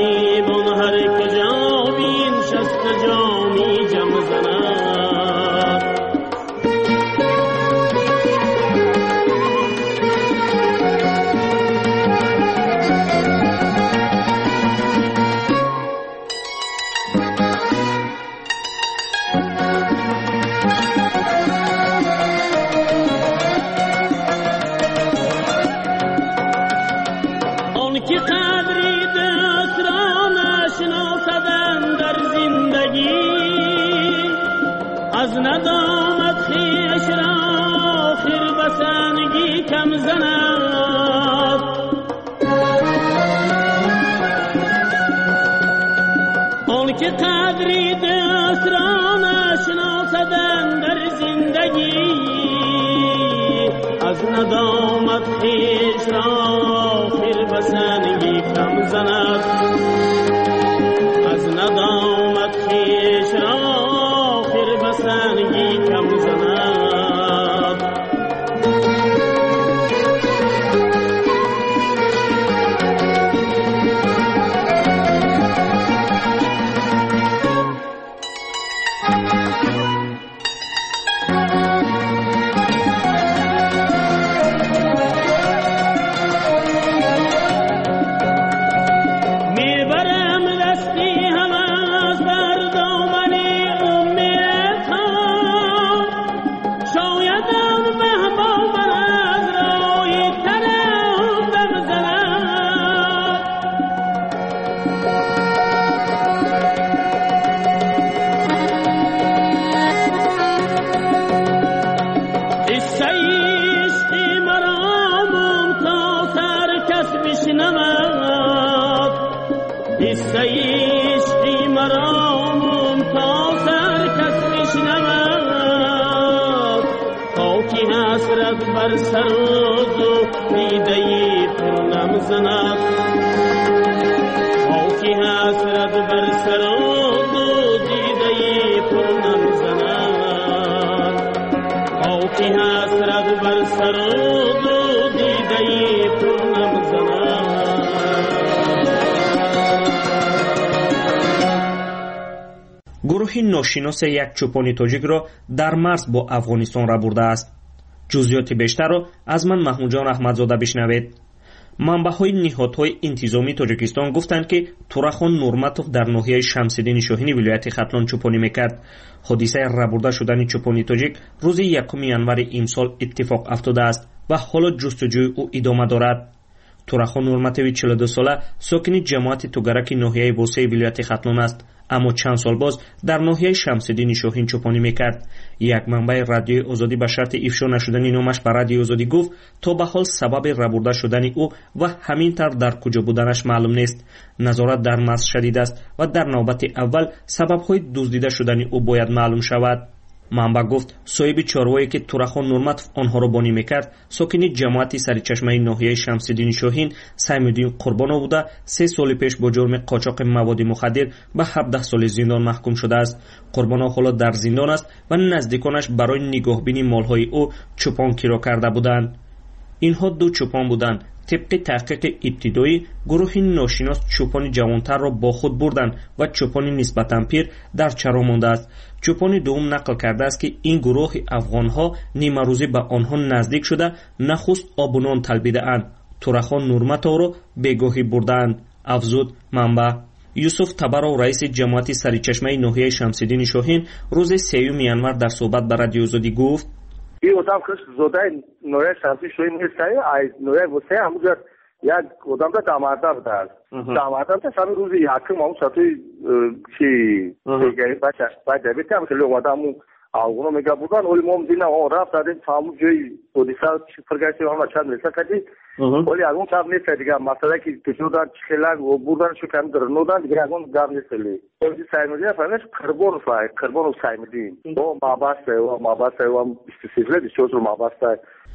Speaker 20: هر کجا بین شست جامی جم زند که قدری دست را نشناسدن در زندگی از ندامت خیش را آخر بسنگی کم زند آن که قدری دست را نشناسدن در زندگی از ندامت خیش را آخر بسنگی کم زند از ندامت خیش را آخر بسنگی کم زند بر سر و دیده پرنم زند خاکی حسرت بر سر و دیده پرنم زند خاکی حسرت بر سر و دیده پرنم زند.
Speaker 15: گروه ناشناس یک چوپان تاجیک را در مرز با افغانستان را برده است. جزئیات بیشتر را از من محمود جان احمدزاده بشنوید. منبع‌های نهادهای انتظامی تاجیکستان گفتند که تورخان نورماتوف در ناحیه شمس‌الدین شاهین ولایت ختلان چوپانی میکرد. حادثه ربرده شدن چوپانی تاجیک روز یکم ینور امسال اتفاق افتاده است و حالا جستجوی او ادامه دارد. تورخان نورماتوف چهل و دو ساله ساکن جماعت توگرک ناحیه بوسه ولایت ختلان است، اما چند سال باز در ناحیه شمس‌الدین شاهین چوپانی میکرد. یک منبع رادیوی آزادی به شرط افشا نشدن نامش به رادیوی آزادی گفت تا به حال سبب ربرده شدن او و همین طور در کجا بودنش معلوم نیست. نظارت در مرز شدید است و در نوبت اول سبب‌های دزدیده شدن او باید معلوم شود. منبع گفت صاحب چاروایی که تورخان نورماتوف آنها را بانی میکرد ساکن جماعت سرچشمه ناحیه شمس‌الدین شاهین سیم‌الدین قربانو بوده سه سال پیش با جرم قاچاق مواد مخدر به هفده سال زندان محکوم شده است. قربانو حالا در زندان است و نزدیکانش برای نگاهبینی مالهای او چوپان کیرا کرده بودند. اینها دو چوپان بودند. طبق تحقیق ابتدایی گروه ناشناس چوپان جوانتر را با خود بردند و چوپان نسبتاً پیر در چرا مانده است. چوپان دوم نقل کرده است که این گروه افغانها نیمه روزی به آنها نزدیک شده نخست آب و نان طلبیده اند. تورخان نورماتوف را بگاهی بردند. افزود منبع. یوسف تبارو رئیس جماعت سرچشمه ناحیه شمس‌الدین شاهین روز سیوم ینور در صحبت به رادیو آزادی گفت
Speaker 21: این آدم که زوده ناحیه شمس‌الدین شاهین نیست، ای ناحیه بوسه همونجا یک آدم دا داماده بوده است. داماده بوده همین روز یکم همون ساعتی چی دیگری بچه بچه بیتی هم که لوگ آدم اونو میگه بودن ولی ما دیدیم آن رفت دادیم تا همون جایی حادثه فرگشتی و همون چند میرسه کردیم ولی اون طرف نیست دیگه مسئله که کشودن چخیلن و بردن شو کم درنودن دیگه اون گام نیست لی ولی سایمدین فرنش کربون فای کربون سایمدین و مابسته و مابسته و استفاده دیشوز رو مابسته.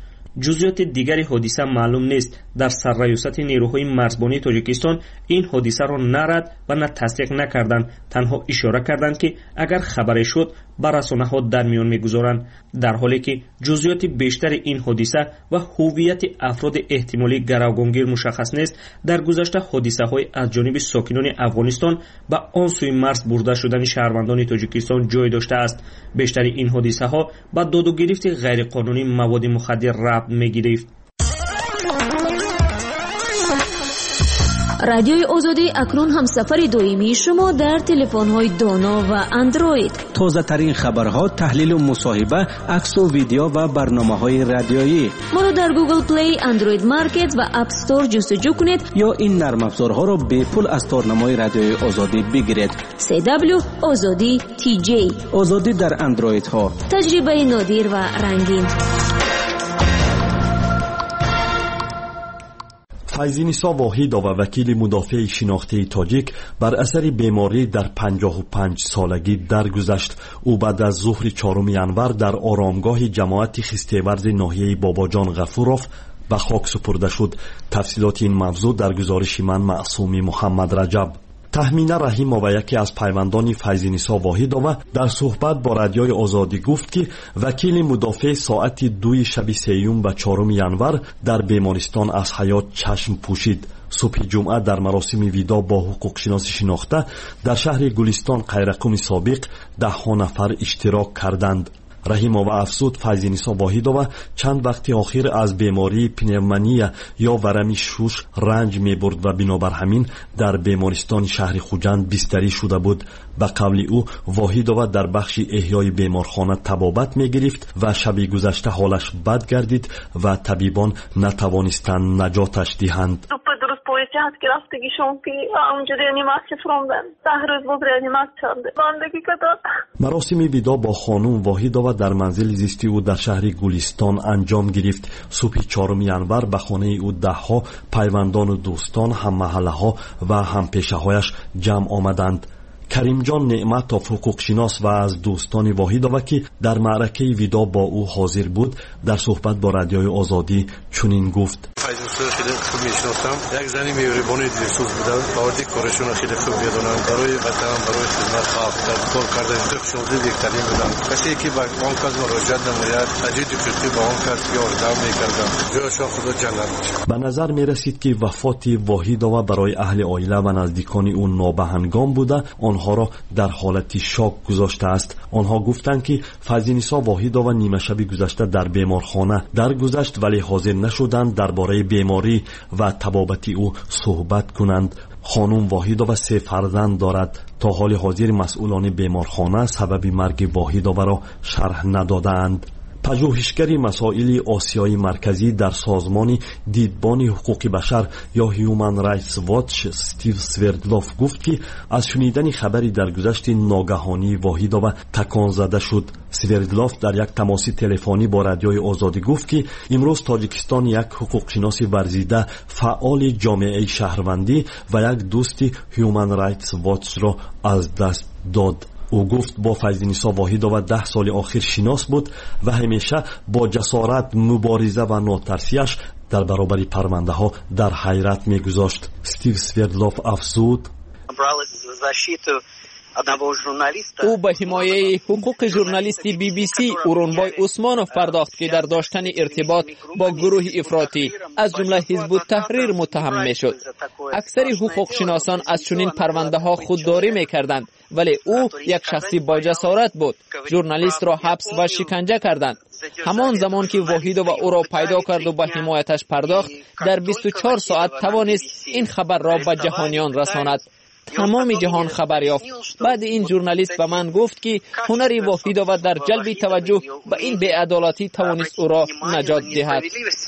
Speaker 15: جزئیات دیگری حادثه معلوم نیست. در سرریاست نیروهای مرزبانی تاجیکستان این حادثه را نه رد و نه تصدیق نکردند، تنها اشاره کردند که اگر خبری شد به رسانه‌ها در میان میگذارند، در حالی که جزئیات بیشتر این حادثه و هویت افراد احتمالی گروگانگیر مشخص نیست. در گذشته حادثه‌های از جانب ساکنان افغانستان به آن سوی مرز برده شدن شهروندان تاجیکستان جای داشته است. بیشتر این حادثه‌ها با داد و گرفت غیرقانونی مواد مخدر ربط می‌گرفت.
Speaker 1: رادیوی آزادی اکنون همسفر دائمی شما در تلفن‌های دانا و اندروید.
Speaker 15: تازه ترین خبرها، تحلیل و مصاحبه، عکس و ویدیو و برنامه‌های رادیویی.
Speaker 1: ما رو در گوگل پلی، اندروید مارکت و اپ استور جستجو کنید
Speaker 15: یا این نرم افزارها را به پول از تارنمای رادیوی آزادی بگیرید.
Speaker 1: سی دبلیو آزادی تی جی.
Speaker 15: آزادی در اندروید ها.
Speaker 1: تجربه نادر و رنگین.
Speaker 6: فیضینیسا واحدова و وکیل مدافع شناختی تاجیک بر اثر بیماری در پنجاه و پنج سالگی درگذشت. او بعد از ظهر چهارم ینور در آرامگاه جماعت خستیورز ناحیه باباجان غفوروف به خاک سپرده شد. تفصیلات این موضوع در گزارش من معصومی محمد رجب. تهمینه رحیمова یکی از پیوندان فیضینیسا واحدова در صحبت با رادیوی آزادی گفت که وکیل مدافع ساعت دوی شب سیوم و چهارم ینور در بیمارستان از حیات چشم پوشید. صبح جمعه در مراسم ویدا با حقوق شناس شناخته در شهر گلستان قیرقم سابق ده ها نفر اشتراک کردند. رحیمова افزود فیضینیسا واحدова چند وقت آخر از بیماری پنومونیا یا ورم شوش رنج می‌برد و بنابر همین در بیمارستان شهر خوجند بستری شده بود. به قول او واحدова در بخش احیای بیمارخانه طبابت می‌گرفت و شب گذشته حالش بد گردید و طبیبان نتوانستند نجاتش دهند.
Speaker 22: جهت گرفتگیشون که اونجا ریانیماسیون فروندن ده روز بود ریانیماسیون باندگی کردن. مراسم
Speaker 6: ویدا با خانم واحدова در منزل زیستی او در شهر گلستان انجام گرفت. صبح چهارم ینور به خانه او ده ها پیوندان و دوستان، هم محله ها و هم پیشه هایش جمع آمدند. کریم جان نعمت حقوق شناس و از دوستان واحدова که در معرکه ویدا با او حاضر بود در صحبت با رادیوی آزادی چنین گفت:
Speaker 23: فیضینیسا خیلی خوب میشناسم. یک زنی میهربانی دلسوز بودن. باوردی کارشون خیلی خوب میدونن. برای وطن، برای خدمت خلق در کار کردن تخشوزی بهترین بودن. کسی که به آن کس مراجعت نماید تجدید فکری با آن کس یاردم میکردن. جایشان خدا جنت بشه.
Speaker 6: به نظر میرسید که وفات واحدова برای اهل عائله و نزدیکان او نابهنگام بوده. آنها را در حالت شاک گذاشته است. آنها گفتند که فیضینیسا واحدова نیمه شب گذشته در بیمارخانه درگذشت ولی حاضر نشدند درباره بیماری و طبابت او صحبت کنند. خانم واحدова سه فرزند دارد. تا حال حاضر مسئولان بیمارخانه سبب مرگ واحدова را شرح ندادند. پژوهشگر مسائل آسیای مرکزی در سازمان دیدبان حقوق بشر یا هیومن رایتس واچ استیو سوردلوف گفت که از شنیدن خبری در گذشت ناگهانی واحدова تکان زده شد. سوردلوف در یک تماس تلفنی با رادیوی آزادی گفت که امروز تاجیکستان یک حقوق شناس ورزیده، فعال جامعه شهروندی و یک دوست هیومن رایتس واچ را از دست داد. او گفت با فیضینیسا واحدова ده سال آخر شناس بود و همیشه با جسارت، مبارزه و ناترسیش در برابر پرونده ها در حیرت میگذاشت. استیو سوردلوف افزود:
Speaker 5: او به حمایه حقوق ژورنالیست بی بی سی اورونبای عثمانوف پرداخت که در داشتن ارتباط با گروه افراطی از جمله حزب التحریر متهم میشد. اکثر حقوق شناسان از چنین پرونده ها خودداری میکردند ولی او یک شخصی با جسارت بود. ژورنالیست را حبس و شکنجه کردند. همان زمان که واحدова او را پیدا کرد و به حمایتش پرداخت در بیست و چهار ساعت توانست این خبر را به جهانیان رساند. تمام جهان خبر یافت. بعد این ژورنالیست به من گفت که هنری واحدова در جلب توجه به این بی‌عدالتی توانست او را نجات دهد.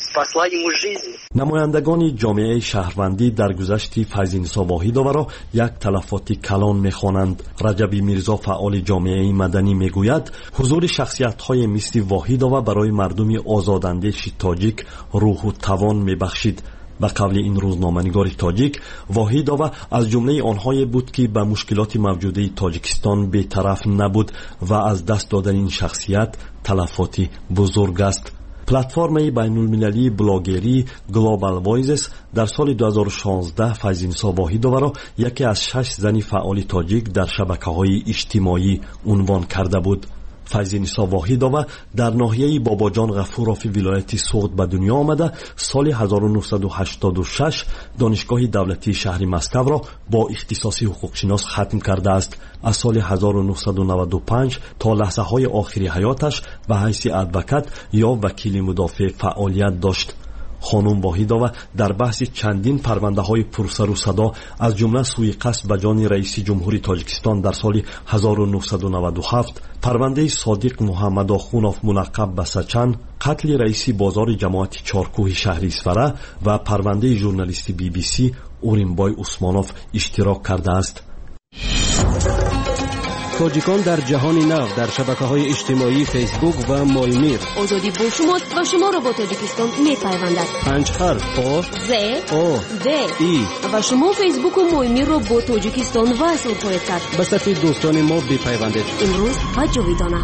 Speaker 6: نمایندگان جامعه شهروندی در گذشت فیضینیسا واحدова را یک تلفات کلان می‌خوانند. رجب میرزا فعال جامعه مدنی میگوید حضور شخصیت‌های مثل واحدова برای مردم آزاداندیش تاجیک روح و توان میبخشید. به قول این روزنامه‌نگار تاجیک واحدова از جمله آنهایی بود که به مشکلات موجوده تاجیکستان بی‌طرف نبود و از دست دادن این شخصیت تلفاتی بزرگ است. پلتفرم بین‌المللی بلاگری گلوبال وایسز در سال دو هزار و شانزده فیضینیسا واحدова را یکی از شش زن فعال تاجیک در شبکه‌های اجتماعی عنوان کرده بود. فیضینیسا واحدова در ناحیه باباجان غفوروف ولایت سوغد به دنیا آمده. سال هزار و نهصد و هشتاد و شش دانشگاه دولتی شهر مسکو را با اختصاص حقوق شناس ختم کرده است. از سال هزار و نهصد و نود و پنج تا لحظه های آخری حیاتش به حیث ادوکات یا وکیل مدافع فعالیت داشت. خانم واحدова در بحث چندین پرونده های پرسر و صدا از جمله سوی قصد به جان رئیس جمهوری تاجیکستان در سال هزار و نهصد و نود و هفت، پرونده صادق محمد آخونوف منقب به سچن، قتل رئیس بازار جماعت چارکوه شهر اسفره و پرونده ژورنالیست بی بی سی اورینبای عثمانوف اشتراک کرده است.
Speaker 15: تاجیکان در جهان نو در شبکه‌های اجتماعی فیسبوک و مولمیر.
Speaker 1: آزادی با شماست و شما را با تاجیکستان می‌پیوندد.
Speaker 15: پنج حرف آ
Speaker 1: ز
Speaker 15: آ
Speaker 1: د
Speaker 15: ای
Speaker 1: و شما فیسبوک و مولمیر را با تاجیکستان وصل خواهید کرد.
Speaker 15: به صفحه دوستان ما بپیوندید.
Speaker 1: امروز و جاویدانه.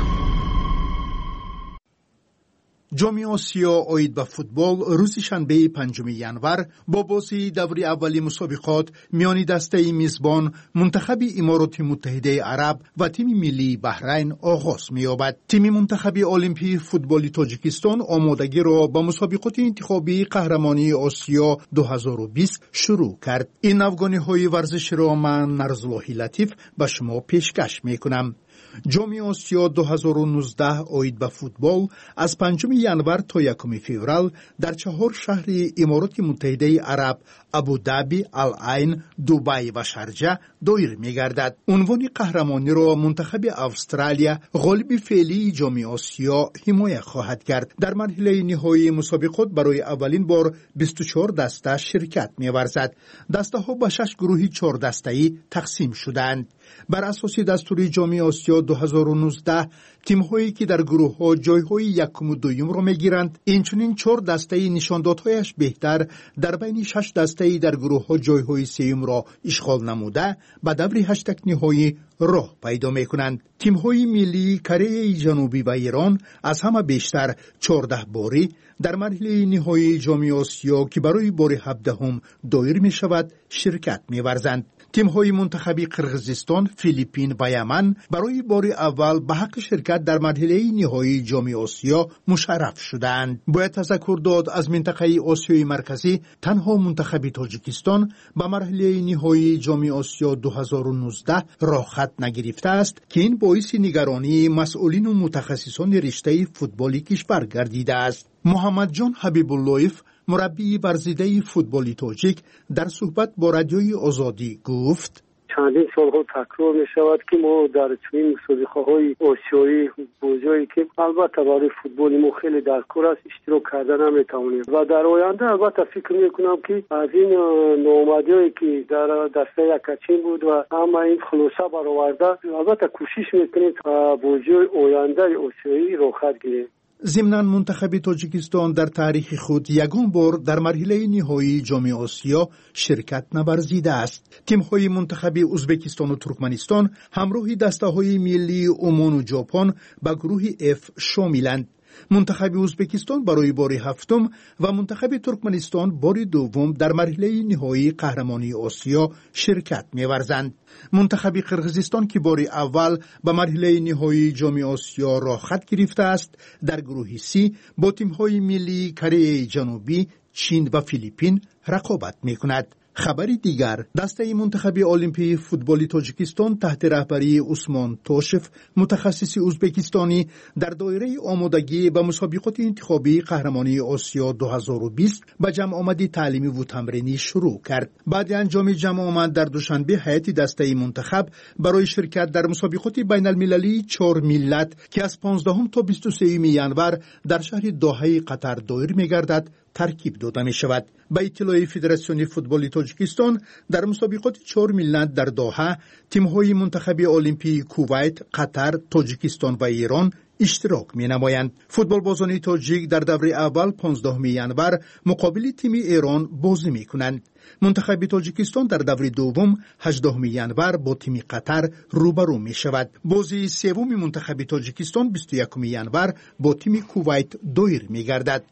Speaker 2: جام آسیا عاید به فوتبال روز شنبه پنجم ژانویه با بازی دوره اولی مسابقات میان دسته میزبان منتخب امارات متحده عرب و تیم ملی بحرین آغاز می‌یابد. تیم منتخب المپی فوتبال تاجیکستان آمادگی را به مسابقات انتخابی قهرمانی آسیا دو هزار و بیست شروع کرد. این افغانی‌های ورزشی را من نرزالله لطیف به شما پیشکش می‌کنم. جام آسیا دو هزار و نوزده عاید به فوتبال از پنجم ژانویه تا یکم فوریه در چهار شهر امارات متحده عرب ابودابی، العین، دبی و شارجه دایر می‌گردد. عنوان قهرمانی را منتخب استرالیا غالب فعلی جام آسیا حمایت خواهد کرد. در مرحله نهایی مسابقات برای اولین بار بیست و چهار دسته شرکت می‌ورزد. دسته‌ها به شش گروه چهار دسته‌ای تقسیم شدند. بر اساس دستور جام آسیا دو هزار و نوزده تیم‌هایی که در گروه‌ها جای‌های یکم و دوم را می‌گیرند، اینچنین چهار دسته نشاندادهایش بهتر در بین شش دسته در گروه‌ها جای‌های سوم را اشغال نموده به دور هشتگ نهایی راه پیدا می‌کنند. تیم‌های ملی کره جنوبی و ایران از همه بیشتر چهارده باری در مرحله نهایی جام آسیا که برای بار هفدهم دایر می‌شود شرکت می‌ورزند. تیم‌های منتخبی قرقیزستان، فیلیپین و یمن برای بار اول به حق شرکت در مرحله نهایی جام آسیا مشرف شدند. باید تذکر داد از منطقه آسیای مرکزی تنها منتخب تاجیکستان به مرحله نهایی جام آسیا دو هزار و نوزده راه خط نگرفته است که این باعث نگرانی مسئولین و متخصصان رشته فوتبالی کشور گردیده است. محمد جان حبیب اللهیف مربی ورزیده فوتبالی تاجیک در صحبت با رادیوی آزادی گفت:
Speaker 8: چندین سالها تکرار می شود که ما در چنین مسابقه های آسیایی بازیایی که البته برای فوتبال ما خیلی در کار است اشتراک کرده نمی توانیم و در آینده البته فکر می کنم که از این ناآمدی‌هایی که در دسته یکچین بود و اما این خلاصه برآورده البته کوشش می کنیم تا بازی‌های آینده آسیایی را خط گیریم.
Speaker 2: ضمناً منتخب تاجیکستان در تاریخ خود یگان بار در مرحله نهایی جام آسیا شرکت نورزیده است. تیم‌های منتخب ازبکستان و ترکمنستان همراه دسته‌های ملی عمان و ژاپن به گروه اف شاملند. منتخب ازبکستان برای بار هفتم و منتخب ترکمنستان بار دوم در مرحله نهایی قهرمانی آسیا شرکت می‌ورزند. منتخب قرقیزستان که بار اول به مرحله نهایی جام آسیا راه خط گرفته است در گروه سی با تیم‌های ملی کره جنوبی، چین و فیلیپین رقابت می‌کند. خبری دیگر، دسته منتخب المپی فوتبال تاجیکستان تحت رهبری عثمان توشف متخصص ازبکستانی در دایره آمادگی به مسابقات انتخابی قهرمانی آسیا دو هزار و بیست به جمع آمدی تعلیمی و تمرینی شروع کرد. بعد انجام جمع آمد در دوشنبه هیئت دسته منتخب برای شرکت در مسابقات بین المللی چهار ملت که از پانزدهم تا بیست و سوم ژانویه در شهر دوحه قطر دایر می‌گردد ترکیب داده می شود. به اطلاع فدراسیون فوتبال تاجیکستان در مسابقات چهار ملت در دوحه تیم‌های منتخب المپی کویت، قطر، تاجیکستان و ایران اشتراک می نمایند. فوتبال بازان تاجیک در دوره اول پانزدهم ژانویه مقابل تیم ایران بازی می کنند. منتخب تاجیکستان در دوره دوم هجدهم ژانویه با تیم قطر روبرو می شود. بازی سوم منتخب تاجیکستان بیست و یکم ژانویه با تیم کویت دایر می گردد.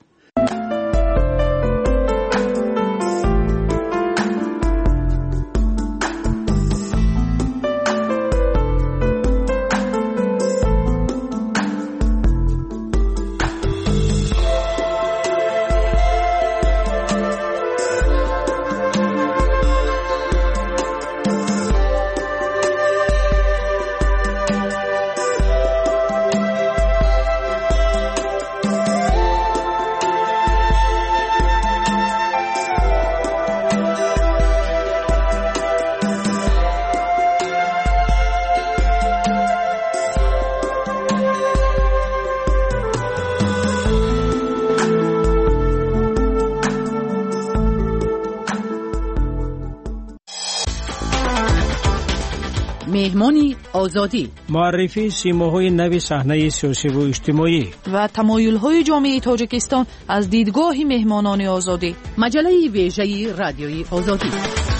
Speaker 14: مهمانی آزادی،
Speaker 3: معرفی سیماهای نو صحنه سیاسی و اجتماعی
Speaker 4: و تمایل‌های جامعه تاجیکستان از دیدگاه مهمانان آزادی.
Speaker 14: مجله ویژه رادیوی آزادی.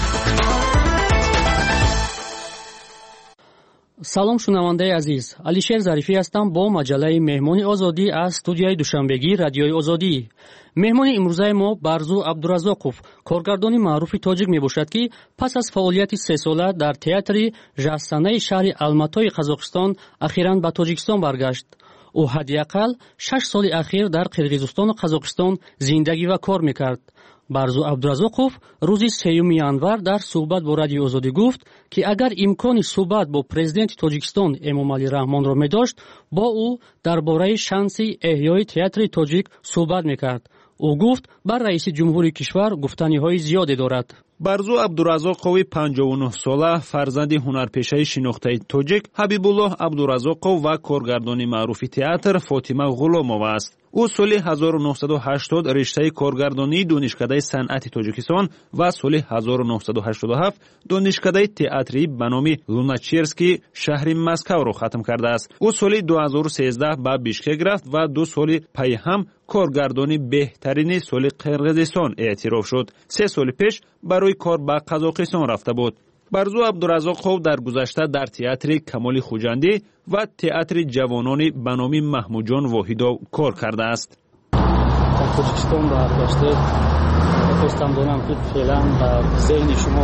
Speaker 9: салом шунавандаи азиз, алишер зарифӣ ҳастам бо маҷалаи меҳмони озодӣ аз студияи душанбегии радиои озодӣ. меҳмони имрӯзаи мо барзу абдуразоқов, коргардони маъруфи тоҷик мебошад, ки пас аз фаъолияти сесола дар театри жаҳсанаи шаҳри алматои қазоқистон ахиран ба тоҷикистон баргашт. ӯ ҳадди ақал шаш соли ахир дар қирғизистону қазоқистон зиндагӣ ва кор мекард. барзу абдуразоқов рӯзи сеюми январ дар суҳбат бо радиои озодӣ гуфт, ки агар имкони суҳбат бо президенти тоҷикистон эмомалӣ раҳмонро медошт, бо ӯ дар бораи шанси эҳёи театри тоҷик суҳбат мекард. ӯ гуфт бар раиси ҷумҳури кишвар гуфтаниҳои зиёде дорад.
Speaker 15: барзу абдуразоқови панҷоҳу нӯҳ сола фарзанди ҳунарпешаи шинохтаи тоҷик ҳабибуллоҳ абдуразоқов ва коргардони маъруфи театр фотима ғуломова аст. ӯ соли ҳазору нуҳсаду ҳаштод риштаи коргардонии донишкадаи санъати тоҷикистон ва соли ҳазору нуҳсаду ҳаштоду ҳафт донишкадаи театрӣ ба номи луначерский шаҳри Москавро хатм кардааст. ӯ соли ду ҳазору сездаҳ ба Бишкек рафт ва ду соли пайҳам коргардони беҳтарини соли Қирғизистон эътироф шуд. се соли пеш барои кор ба Қазоқистон рафта буд. барзу абдуразоқов дар гузашта дар театри Камоли Хуҷандӣ ва театри ҷавонони ба номи Маҳмудҷон Воҳидов кор кардааст.
Speaker 9: дар Тоҷикистон баргаште мехостам донам, ки феълан дар зеҳни шумо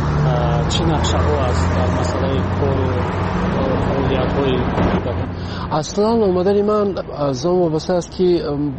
Speaker 9: чӣ нақшаҳо аст дар масъалаи кору фаъолиятҳои
Speaker 10: аслан омадани ман аз он вобаста аст, ки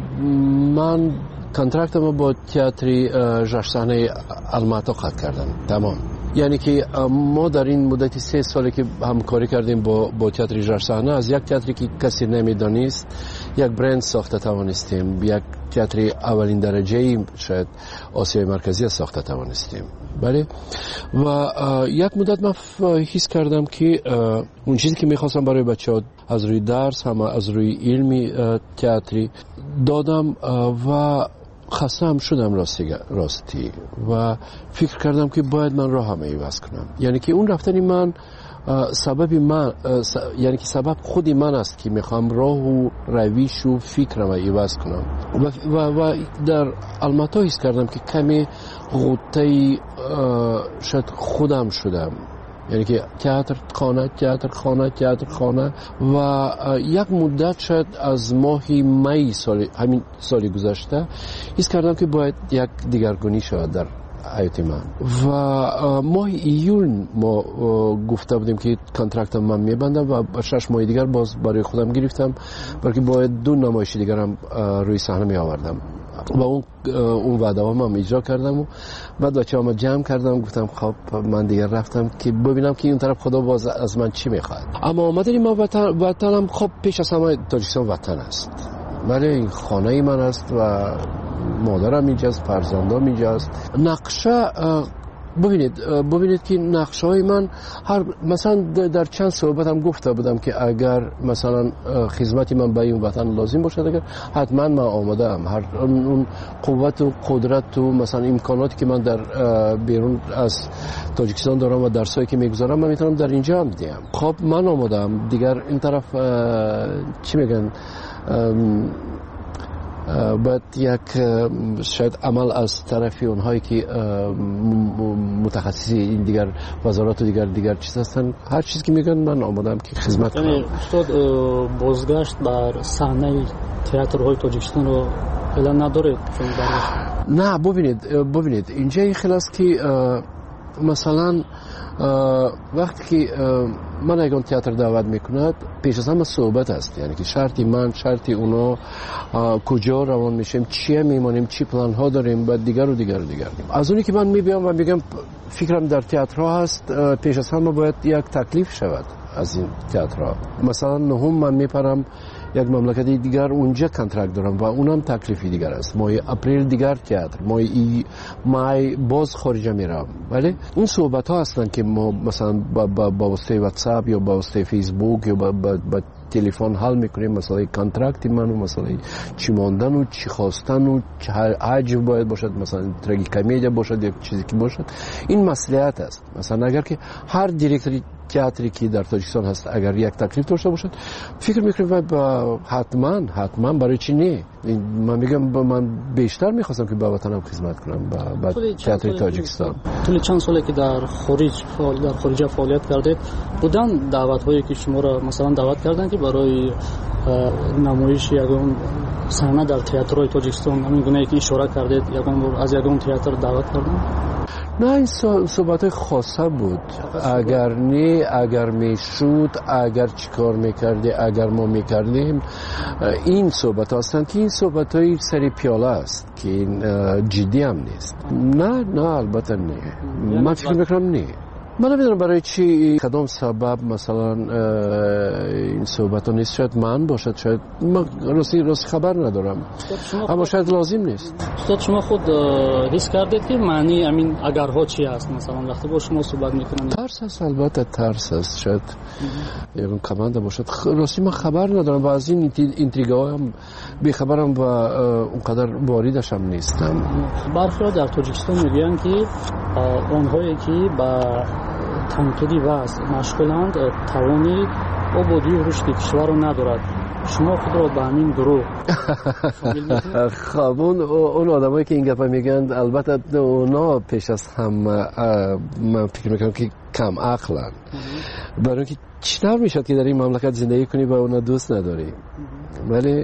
Speaker 10: ман контрактамо бо театри ҷашсаҳнаи Алмато қатъ кардам. тамом. яъне ки мо дар ин муддати се соле ки ҳамкорӣ кардем бо бо театри ҷашсаҳна, аз як театре ки касе намедонист як бренд сохта тавонистем, як театри аввалин дараҷаи шояд Осиёи Марказӣ сохта тавонистем. бале ва як муддат ман ҳис кардам, ки он чизе ки мехостам барои бачаҳо аз рӯи дарс ҳам аз рӯи илми театри додам ва хастаам шудам ростӣ ва фикр кардам, ки бояд ман роҳам иваз кунам. яъне ки он рафтани ман сабаби ман яъне ки сабаб худи ман аст, ки мехоҳам роҳу равишу фикрам иваз кунам ва ва дар Алмато ҳис кардам, ки каме ғуттаи шояд худам шудам. яъне ки театр хона, театр хона, театр хона ва як муддат шояд аз моҳи майи соли ҳамин соли гузашта ҳис кардам, ки бояд як дигаргунӣ шавад дар ҳаёти ман. ва моҳи июл мо гуфта будем, ки контрактам ман мебандам ва шаш моҳи дигар боз барои худам гирифтам, балки бояд ду намоиши дигарам рӯи саҳна меовардам ва он ваъдаҳоам ҳам иҷро кардам. баъд бачаҳоамро ҷамъ кардам, гуфтам хоб ман дигар рафтам, ки бибинам, ки он тараф худо боз аз ман чӣ мехоҳад. аммо омадани ман ватанам хоб пеш аз ҳама Тоҷикистон ватан аст. бале ин хонаи ман аст ва модарам инҷаст, фарзандам инҷаст. нақша бубинед бубинед ки нақшаҳои ман ҳар масалан дар чанд суҳбатам гуфта будам, ки агар масалан хизмати ман ба ин ватан лозим бошад, агар ҳатман ман омодаам. ҳар он қуввату қудрату масалан имконоте ки ман дар берун аз Тоҷикистон дорам ва дарсое ки мегузорам, ман метавонам дар инҷа ҳам диҳам. хоб ман омодаам. дигар ин тараф чӣ мегӯянд, باید یک شاید عمل از طرف اونهایی که متخصصی این دیگر وزارات و دیگر دیگر چیز هستن، هر چیزی که میگن من آمادم که خدمت کنم.
Speaker 9: یعنی استاد بازگشت بر صحنه تئاترهای تاجیکستان رو اعلان نداره؟
Speaker 10: نه ببینید ببینید اینجا این خلاص که مثلا وقتی که من اگه تئاتر دعوت میکند پیش از همه صحبت است، یعنی که شرطی من شرطی اونا کجا روان میشیم، چیه میمانیم، چی پلان ها داریم، بعد دیگر و دیگر و دیگر. از اونی که من میبیام و میگم فکرم در تئاترها هست، پیش از همه باید یک تکلیف شود از این تئاترها. مثلا نهم من میپرم یک مملکتی دیگر، اونجا کنترکت دارم و اونم تکلیفی دیگر است. ماه اپریل دیگر تئاتر، ماه مای باز خارج میرم. ولی اون صحبت ها هستن که ما مثلا با با با واسطه واتساپ یا با واسطه فیسبوک یا با, با, با تلفن حل میکنیم، مثلا کانترکت منو، مثلا چی ماندن و چی خواستن و چه حجم باید باشد، مثلا تراژیکمدیا باشد یا چیزی که باشد. این مصلحت است. مثلا اگر که هر دیرکتوری تئاتری که در تاجیکستان هست اگر یک تکلیف داشته باشد فکر میکنم با حتما حتما برای چی نه. من میگم من بیشتر میخواستم که با وطنم خدمت کنم با تئاتر تاجیکستان.
Speaker 9: طول چند ساله که در خارج در خارج فعالیت کردید بودن دعوت هایی که شما را مثلا دعوت کردن که برای نمایش یگان صحنه در تئاترهای تاجیکستان همین گونه که اشاره کردید یگان از یگان تئاتر دعوت کردن؟
Speaker 10: نه این صحبت خاصه بود. اگر نه اگر میشود اگر چیکار میکردی اگر ما میکردیم این صحبت هستند که این صحبت های سری پیاله است که این جدی هم نیست. نه نه البته نه. من فکر میکنم نه. من نمیدونم برای چی کدام سبب مثلا این صحبت ها نیست. شاید من باشد شاید من راستی راست خبر ندارم اما شاید لازم نیست.
Speaker 9: استاد شما خود حس کردید که معنی همین اگرها چی است؟ مثلا وقتی با شما صحبت میکنن
Speaker 10: ترس است. البته ترس است. شاید یه کمانده باشد. راستی من خبر ندارم و از این اینتریگا هم بیخبرم و اونقدر واردش هم نیستم.
Speaker 9: برخی در تاجیکستان میگن که آنهایی که با تنقیدی وضع مشغولند توانی آبادی و رشد کشور را ندارد. شما خود را به همین گروه
Speaker 10: خب اون اون آدمایی که این گپا میگن البته اونا پیش از هم من فکر میکنم که کم عقلن. برای اینکه چطور میشد که در این مملکت زندگی کنی و اونا دوست نداری؟ ولی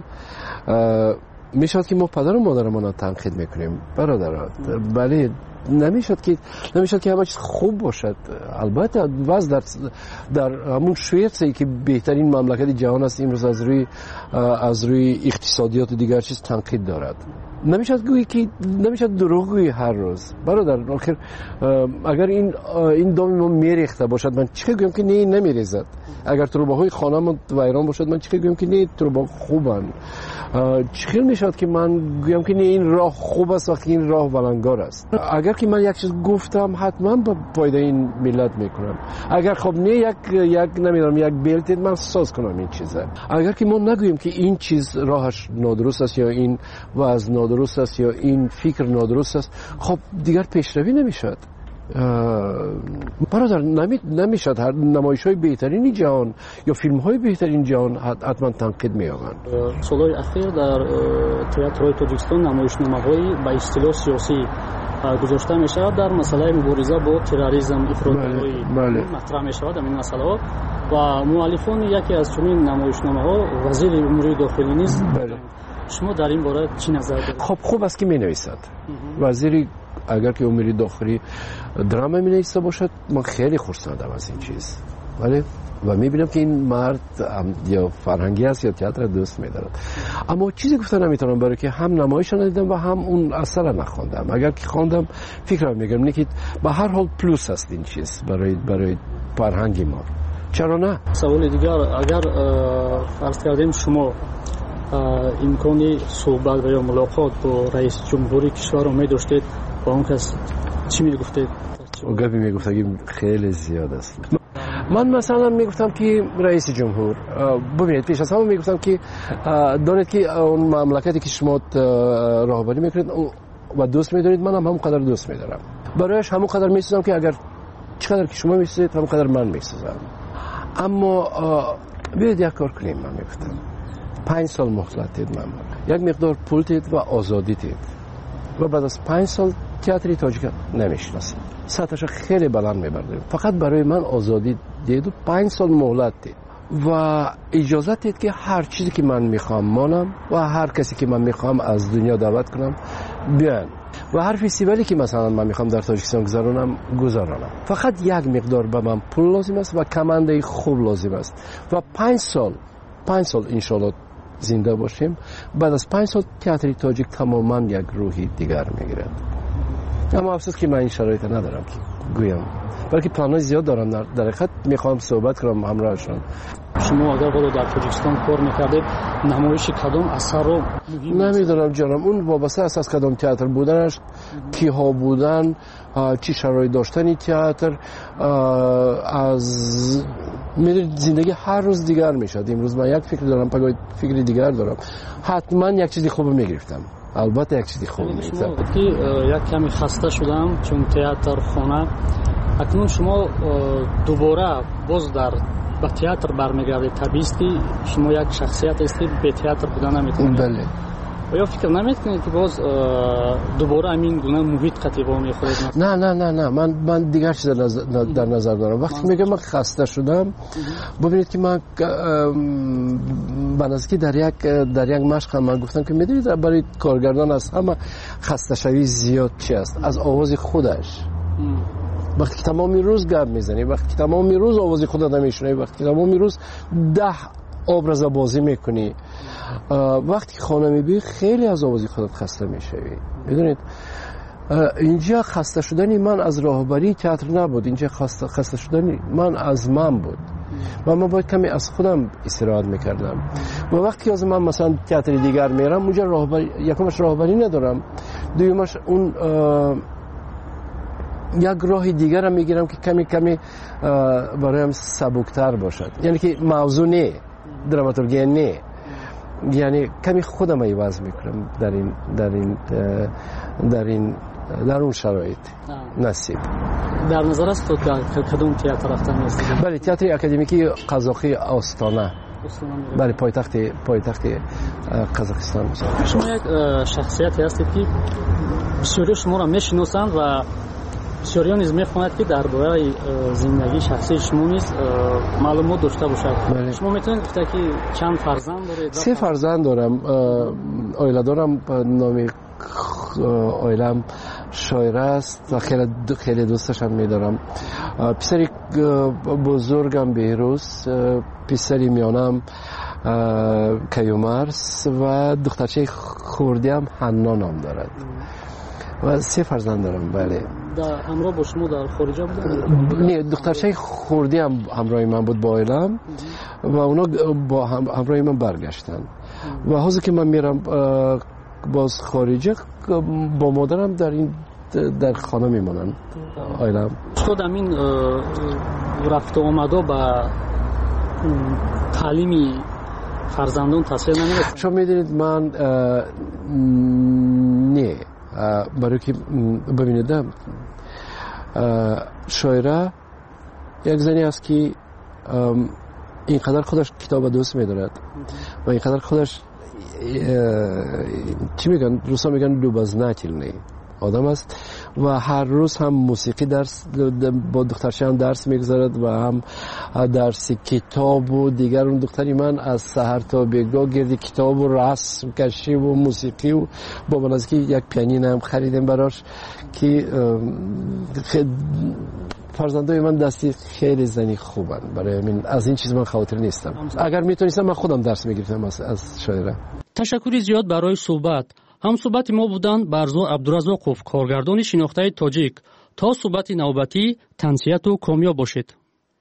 Speaker 10: میشد که ما پدر و مادرمون رو تنقید میکنیم برادرات. ولی نمیشد که نمیشد که همه چیز خوب باشد. البته وضع در در همون شویتسی که بهترین مملکت جهان است امروز از روی از روی اقتصادیات و دیگر چیز تنقید دارد. نمیشد گویی که نمیشد دروغ گویی هر روز برادر. آخر اگر این این دام ما میریخته باشد من چه گویم که نه نمیریزد. اگر تروباهای خانه‌م ویران باشد من چه گویم که نه تروبا خوبن. چه میشد که من گویم که نه این راه خوب است وقتی این راه ولنگار است. اگر که من یک چیز گفتم حتما به فایده این ملت میکنم. اگر خب نه یک یک نمیدونم یک بلت من ساز کنم این چیزه. اگر که ما نگوییم که این چیز راهش نادرست است یا این وضع نادرست است یا این فکر نادرست است خب دیگر پیشروی نمیشد. برادر نمی نمیشد هر نمایش‌های بهترین جهان یا فیلم‌های بهترین جهان حتما تنقید می‌یابند.
Speaker 9: سال‌های اخیر در تئاترهای تاجیکستان نمایشنامه‌هایی با اصطلاح سیاسی گذاشته می‌شود در مسئله مبارزه با تروریسم افراط‌گرایی مطرح می‌شود. این مسئله و مؤلفان یکی از چنین نمایشنامه‌ها وزیر امور داخلی نیست. شما در این باره چی نظر دارید؟
Speaker 10: خب خوب است که می‌نویسد. وزیری اگر که امور داخلی درام می‌نویسه باشد من خیلی خرسندم از این چیز. ولی و می‌بینم که این مرد یا فرهنگی است یا تئاتر دوست می‌دارد. اما چیزی گفتن نمی‌تونم برای که هم نمایش ندیدم و هم اون اثر نخوندم. اگر که خواندم فکرم می‌گم نه که به هر حال پلوس است این چیز برای برای فرهنگی ما. چرا نه؟
Speaker 9: سوال دیگر اگر فرض کردیم شما امکانی صحبت و یا ملاقات با رئیس جمهوری کشور رو می داشتید با اون کس چی می گفتید؟
Speaker 10: اون گفتی می گفتم که خیلی زیاد است. من مثلا می گفتم که رئیس جمهور ببینید پیش از همه می گفتم که دانید که اون مملکتی که شما راهبری میکنید و دوست می دارید من هم همون قدر دوست می دارم. برایش همون قدر می سازم که اگر چقدر که شما می سازید همون قدر من می سازم. اما بیاید یک کار کنیم. من می گفتم پنج سال مهلت دید من یک مقدار پول دید و آزادی دید و بعد از پنج سال تئاتر تاجیک نمیشناسید. سطحش خیلی بلند میبردیم. فقط برای من آزادی دید و پنج سال مهلت دید و اجازه دید که هر چیزی که من میخوام مانم و هر کسی که من میخوام از دنیا دعوت کنم بیان و هر فستیوالی که مثلا من میخوام در تاجیکستان گذارونم گذارونم. فقط یک مقدار به من پول لازم است و کمانده خوب لازم است و پنج سال پنج سال انشالله زنده باشیم. بعد از پنج سال تئاتر تاجیک تماما یک روحی دیگر میگیرد. اما افسوس که من این شرایط ندارم که گویم بلکه پلان‌های زیاد دارم. در حقیقت میخوام صحبت کنم همراهشون.
Speaker 9: شما اگر بالا در تاجیکستان کار میکردید نمایش کدام اثر رو
Speaker 10: نمیدونم جانم اون وابسته است از کدام تئاتر بودنش کیها بودن چی شرایط داشتنی تئاتر از میدونید زندگی هر روز دیگر میشد. امروز من یک فکر دارم پگاه فکر دیگر دارم. حتما یک چیزی خوب میگرفتم. البته یک چیزی خوب میگرفتم
Speaker 9: که یک کمی خسته شدم چون تئاتر خانه اکنون شما دوباره باز در به تئاتر برمیگردید. طبیعی شما یک شخصیت هستید، به تئاتر بودن نمیتونید.
Speaker 10: بله.
Speaker 9: آیا فکر نمیکنید که باز دوباره همین گونه محیط قطیبا میخورید؟
Speaker 10: نه نه نه نه من من دیگر چیز در نظر دارم. وقتی میگم من خسته شدم، ببینید که من بنظری در یک در یک مشق من گفتم که میدونید برای کارگردان از همه خسته شوی زیاد چی است؟ از آواز خودش. وقتی که تمامی روز گپ میزنی، وقتی که تمامی روز آواز خودت نمیشنوی، وقتی که تمامی روز ده ابراز بازی میکنی، وقتی که خانه میبینی خیلی از آواز خودت خسته میشوی. میدونید اینجا خسته شدنی من از راهبری تئاتر نبود، اینجا خسته خسته شدنی من از من بود و من باید کمی از خودم استراحت میکردم. و وقتی از من مثلا تئاتر دیگر میرم، اونجا راهبری، یکمش راهبری ندارم، دومش اون یک راه دیگر هم میگیرم که کمی کمی برایم سبکتر باشد، یعنی که موضوع نه دراماتورگی نه، یعنی کمی خودم عوض میکنم در این در این در این در اون شرایط نصیب.
Speaker 9: در نظر است تو کدوم تئاتر رفتن هستید؟
Speaker 10: بله، تئاتر اکادمیکی قزاقی آستانه. بله، پایتخت پایتخت قزاقستان.
Speaker 9: شما یک شخصیتی هستید که بسیاری شما را میشناسند و بسیاری نیز میخواند که درباره زندگی شخصی شما نیز معلومات داشته باشد. بله. شما میتونید گفته که چند فرزند دارید؟
Speaker 10: سه فرزند دارم. آیله دارم، نام آیلم شایره است و خیلی خیلی دوستش هم میدارم. پسری بزرگم بهروز، پسری میانم کیومرس و دخترچه خوردی هم حنا نام دارد. و سه فرزند دارم. بله.
Speaker 9: در همراه با شما در خارج بودن؟
Speaker 10: نه، دخترچه خوردی هم همراه من بود با عائلم و اونا با هم همراه من برگشتن. و حاضر که من میرم باز خارجه، با مادرم در این در خانه میمونن عائلم.
Speaker 9: خود همین رفت و آمده با تعلیمی فرزندان تاثیر نمی‌کنه؟
Speaker 10: شما میدونید من نه، برای که ببینید شایره یک زنی است که اینقدر خودش کتاب دوست می‌دارد و اینقدر خودش چی میگن روسا میگن любознательный آدم است و هر روز هم موسیقی درس با دخترش هم درس میگذارد و هم درس کتاب و دیگر. اون دختری من از سحر تا بیگاه گردی کتاب و رسم کشی و موسیقی و با من از که یک پیانین هم خریدیم براش که فرزندای من دستی خیلی زنی خوبن. برای من از این چیز من خاطر نیستم. اگر میتونستم من خودم درس میگرفتم از, از شاعره.
Speaker 9: تشکری زیاد برای صحبت. هم صحبت ما بودند برزو عبدالرزاقوف، کارگردان شناخته تاجیک. تا صحبت نوبتی، تنسیت و کامیاب باشید.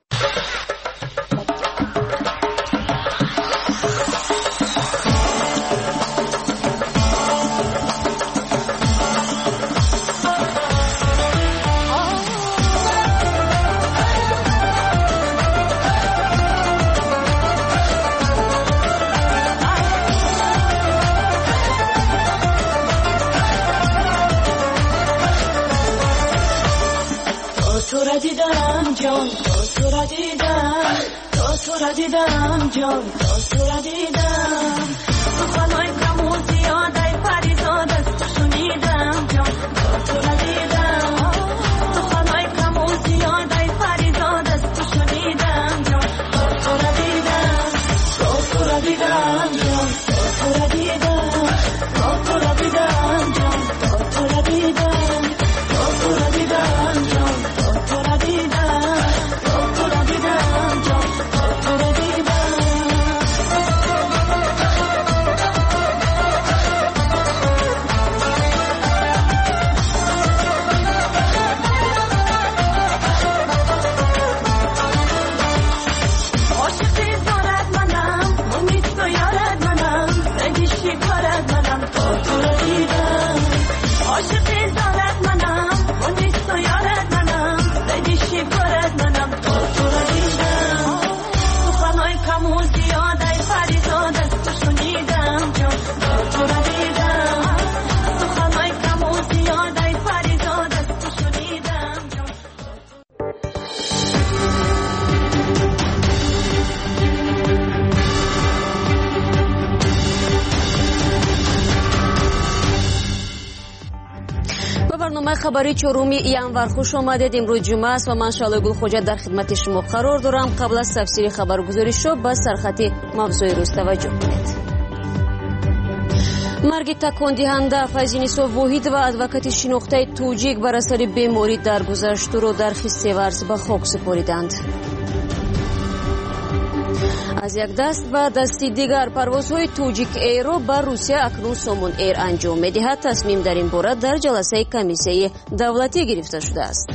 Speaker 7: جان تو را دیدم، تو را دیدم جان تو را دیدم، تو خانای کمون زیاده پریزاد از تو شنیدم جان تو را دیدم، تو خانای کمون زیاده پریزاد از تو شنیدم جان تو را دیدم، تو را دیدم جان تو را دیدم، تو را دیدم جان تو را دیدم، تو را دیدم جان تو را دیدم.
Speaker 1: برنامه خبری چهارمی ینور خوش آمدید. امروز جمعه است و من شعله گل خوجا در خدمت شما قرار دارم. قبل از تفسیر خبرگزاری شو به سرخط موضوع روز توجه کنید. مرگ تکان دهنده فیض‌نیسا واحد و ادوکات شناخته توجیک بر اثر بیماری درگذشت را در خیستیورز به خاک سپاریدند. از یک دست به دستی دیگر پروازهای توجیک ایر را بر روسیه اکنون سامون ایر انجام می‌دهد. تصمیم در این باره در جلسه کمیسیه دولتی گرفته شده است.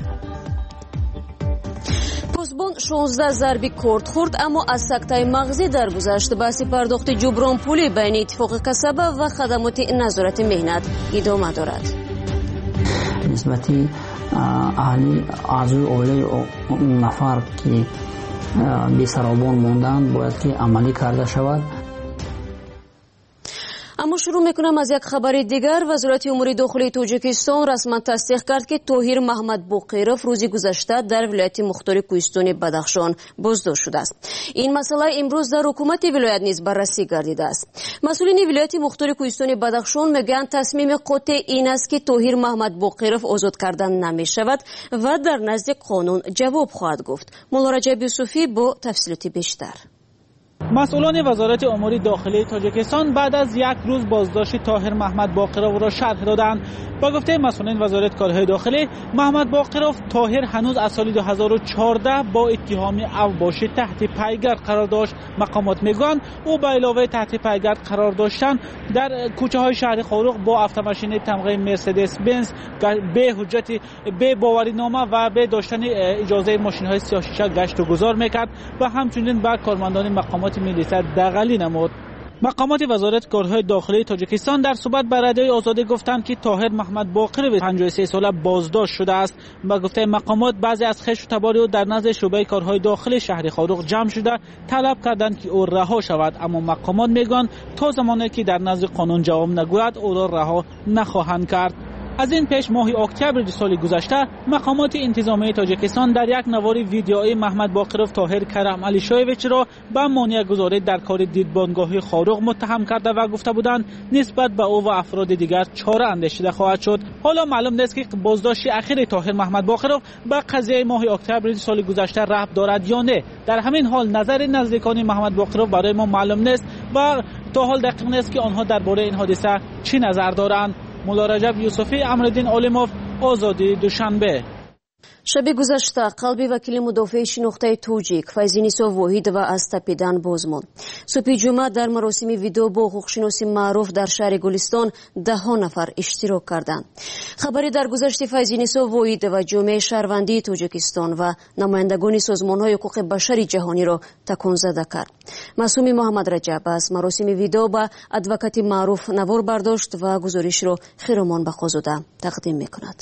Speaker 1: پاسبان شانزده ضربی کارت خورد اما از سکته مغزی درگذشت. بحث پرداخت جبران پولی بین اتفاق کسبه و خدمات نظارت مهنت ادامه دارد.
Speaker 11: نسبتی اهالی اعضای عائله نفر که بی‌سرابان ماندند باید که عملی کرده شود.
Speaker 1: اما شروع میکنم از یک خبر دیگر. وزارت امور داخلی تاجیکستان رسما تصدیق کرد که طاهر محمد باقرов روزی گذشته در ولایت مختار کوهستان بدخشان بازداشت شده است. این مسئله امروز در حکومت ولایت نیز بررسی گردیده است. مسئولین ولایت مختار کوهستان بدخشان میگویند تصمیم قاطع این است که طاهر محمد باقرов آزاد کردن نمی شود و در نزد قانون جواب خواهد گفت. مولا رجب یوسفی با تفصیلات بیشتر.
Speaker 3: مسئولان وزارت امور داخلی تاجیکستان بعد از یک روز بازداشت طاهر محمد باقرov را شرح دادند. با گفته مسئولین وزارت کارهای داخلی، محمد باقرov طاهر هنوز از سال دو هزار و چهارده با اتهام اوباشی تحت پیگرد قرار داشت. مقامات میگویند او به علاوه تحت پیگرد قرار داشتن در کوچه های شهر خاروق با اتومبیل تمغه مرسدس بنز به حجت به باوری نامه و به داشتن اجازه ماشین های سیاه شیشه گشت و گذار میکرد و همچنین به کارمندان مقامات ملیسر دغلی نمود. مقامات وزارت کارهای داخلی تاجیکستان در صحبت با رادیوی آزادی گفتند که طاهر محمد باقرov پنجاه و سه ساله بازداشت شده است. با گفته مقامات بعضی از خویش و تباری او در نزد شعبه کارهای داخلی شهر خاروق جمع شده طلب کردند که او رها شود، اما مقامات میگویند تا زمانی که در نزد قانون جواب نگوید او را رها نخواهند کرد. از این پیش ماه اکتبر سال گذشته مقامات انتظامی تاجیکستان در یک نوار ویدیویی محمد باقرov طاهر کرم علی شایویچ را به مانع گذاری در کار دیدبانگاهی خاروق متهم کرده و گفته بودند نسبت به او و افراد دیگر چاره اندیشیده خواهد شد. حالا معلوم نیست که بازداشت اخیر طاهر محمد باقرov به قضیه ماه اکتبر سال گذشته ربط دارد یا نه. در همین حال نظر نزدیکان محمد باقرov برای ما معلوم نیست و تا حال دقیق نیست که آنها درباره این حادثه چی نظر دارند. مولا رجب یوسفی، امرالدین عالموف، آزادی دوشنبه.
Speaker 1: شب گذشته قلبی وکیل مدافع شناخته توجیک فیض‌نیسا واحد و از تپیدن باز ماند. صبح جمعه در مراسم ویدیو با حقوقشناس معروف در شهر گلستان ده ها نفر اشتراک کردند. خبری در گذشت فیض‌نیسا واحد و جامعه شهروندی تاجیکستان و نمایندگان سازمان‌های حقوق بشر جهانی را تکان زده کرد. معصوم محمد رجب از مراسم ویدیو با ادوکات معروف نوار برداشت و گزارش را خیرمان بخوازوده تقدیم می‌کند.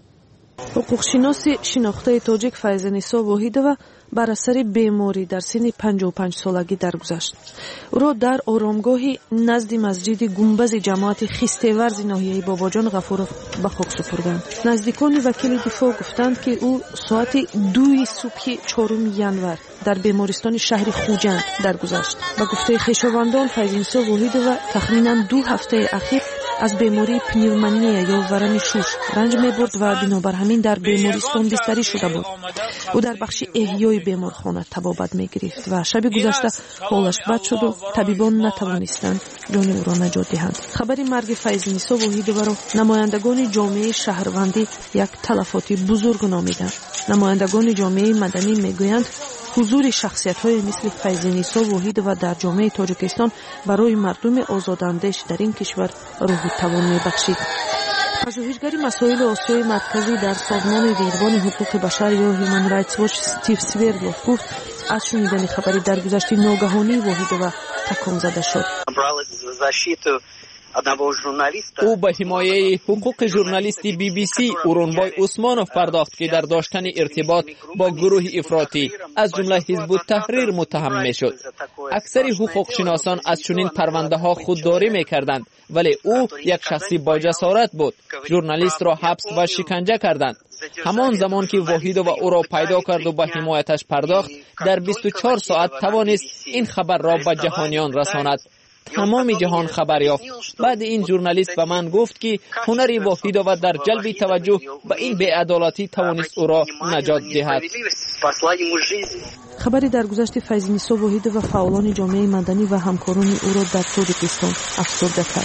Speaker 4: حقوقشناس شناخته تاجیک فیض‌نیسا واحدова بر اثر بیماری در سن پنجاه و پنج سالگی درگذشت. او را در آرامگاهی نزد مسجد گنبد جماعت خیستیورز ناحیه باباجان غفورов به خاک سپردند. نزدیکان وکیل دفاع گفتند که او ساعت دو صبح چهارم ینور در بیمارستان شهر خوجند درگذشت. با گفته خویشاوندان فیض‌نیسا واحدова تخمینا دو هفته اخیر از بیماری پنیومونیا یا ورم شوش رنج می‌برد و بنابر همین در بیمارستان بستری شده بود. او در بخش احیای بیمارخانه طبابت می‌گرفت و شب گذشته حالش بد شد و طبیبان نتوانستند جان او را نجات دهند. خبر مرگ فیض‌نیسا واحدова را نمایندگان جامعه شهروندی یک تلفات بزرگ نامیدند. نمایندگان جامعه مدنی میگویند حضور شخصیت‌های مثل فیض‌نیسا واحدова در جامعه تاجیکستان برای مردم آزاداندیش در این کشور روح توان می‌بخشید. پژوهشگر مسائل آسیای مرکزی در سازمان دیدبان حقوق بشر یا هیومن رایتس واچ استیو سویردلوف گفت از شنیدن خبری درگذشت ناگهانی واحدова تکان زده شد.
Speaker 5: او به حمایه حقوق ژورنالیست بی بی سی اورونبای عثمانوف پرداخت که در داشتن ارتباط با گروه افراطی از جمله حزب التحریر متهم میشد. اکثر حقوق شناسان از چنین پرونده ها خودداری میکردند، ولی او یک شخصی با جسارت بود. ژورنالیست را حبس و شکنجه کردند. همان زمان که واحدova او را پیدا کرد و به حمایتش پرداخت، در بیست و چهار ساعت توانست این خبر را به جهانیان رساند. تمام جهان خبر یافت. بعد این ژورنالیست به من گفت که هنر واحدوف در جلب توجه به این بی‌عدالتی توانست او را نجات دهد.
Speaker 4: خبری در گذشت فیض‌نیسا واحدوف و فعالان جامعه مدنی و همکاران او را در تاجیکستان افسرده کرد.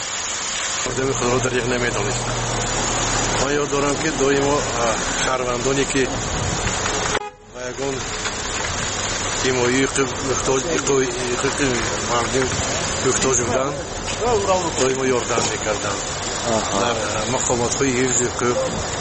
Speaker 23: من یاد دارم که دائما شهروندانی که یگان حمایه محتاج مردم محتاج بودند دائما یاردم میکردند در مقامات‌های حفظ حقوق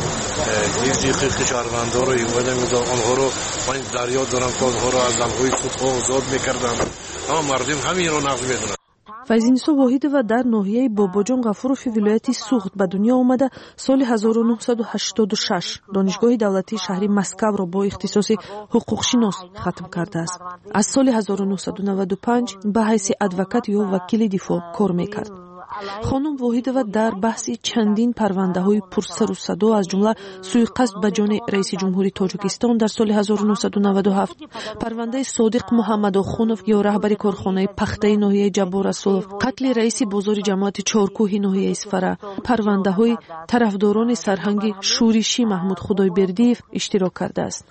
Speaker 23: حفظ حقوق شهروندان را حمایت می‌کردند. آنها را من در یاد دارم که آنها را از زنهای خودخواه آزاد میکردند، اما مردم همین را نقض میدونند.
Speaker 4: فیض‌نیسا واحدوف در ناحیه باباجان غفوروف ولایت سوخت به دنیا آمده سال هزار و نهصد و هشتاد و شش دانشگاه دولتی شهری مسکو را با اختصاص حقوق شناس ختم کرده است. از سال هزار و نهصد و نود و پنج به حیث ادوکات یا وکیل دفاع کار میکرد. خانم واحدوف در بحث چندین پرونده‌های پرسر و صدا از جمله سوء قصد به جان رئیس جمهوری تاجیکستان در سال هزار و نهصد و نود و هفت، پرونده صادق محمد آخونوف یا رهبر کارخانه پخته ناحیه جبار رسولوف، قتل رئیس بازار جماعت چهارکوه ناحیه اصفره، پرونده‌های طرفداران سرهنگ شورشی محمود خدایبردیев اشتراک کرده است.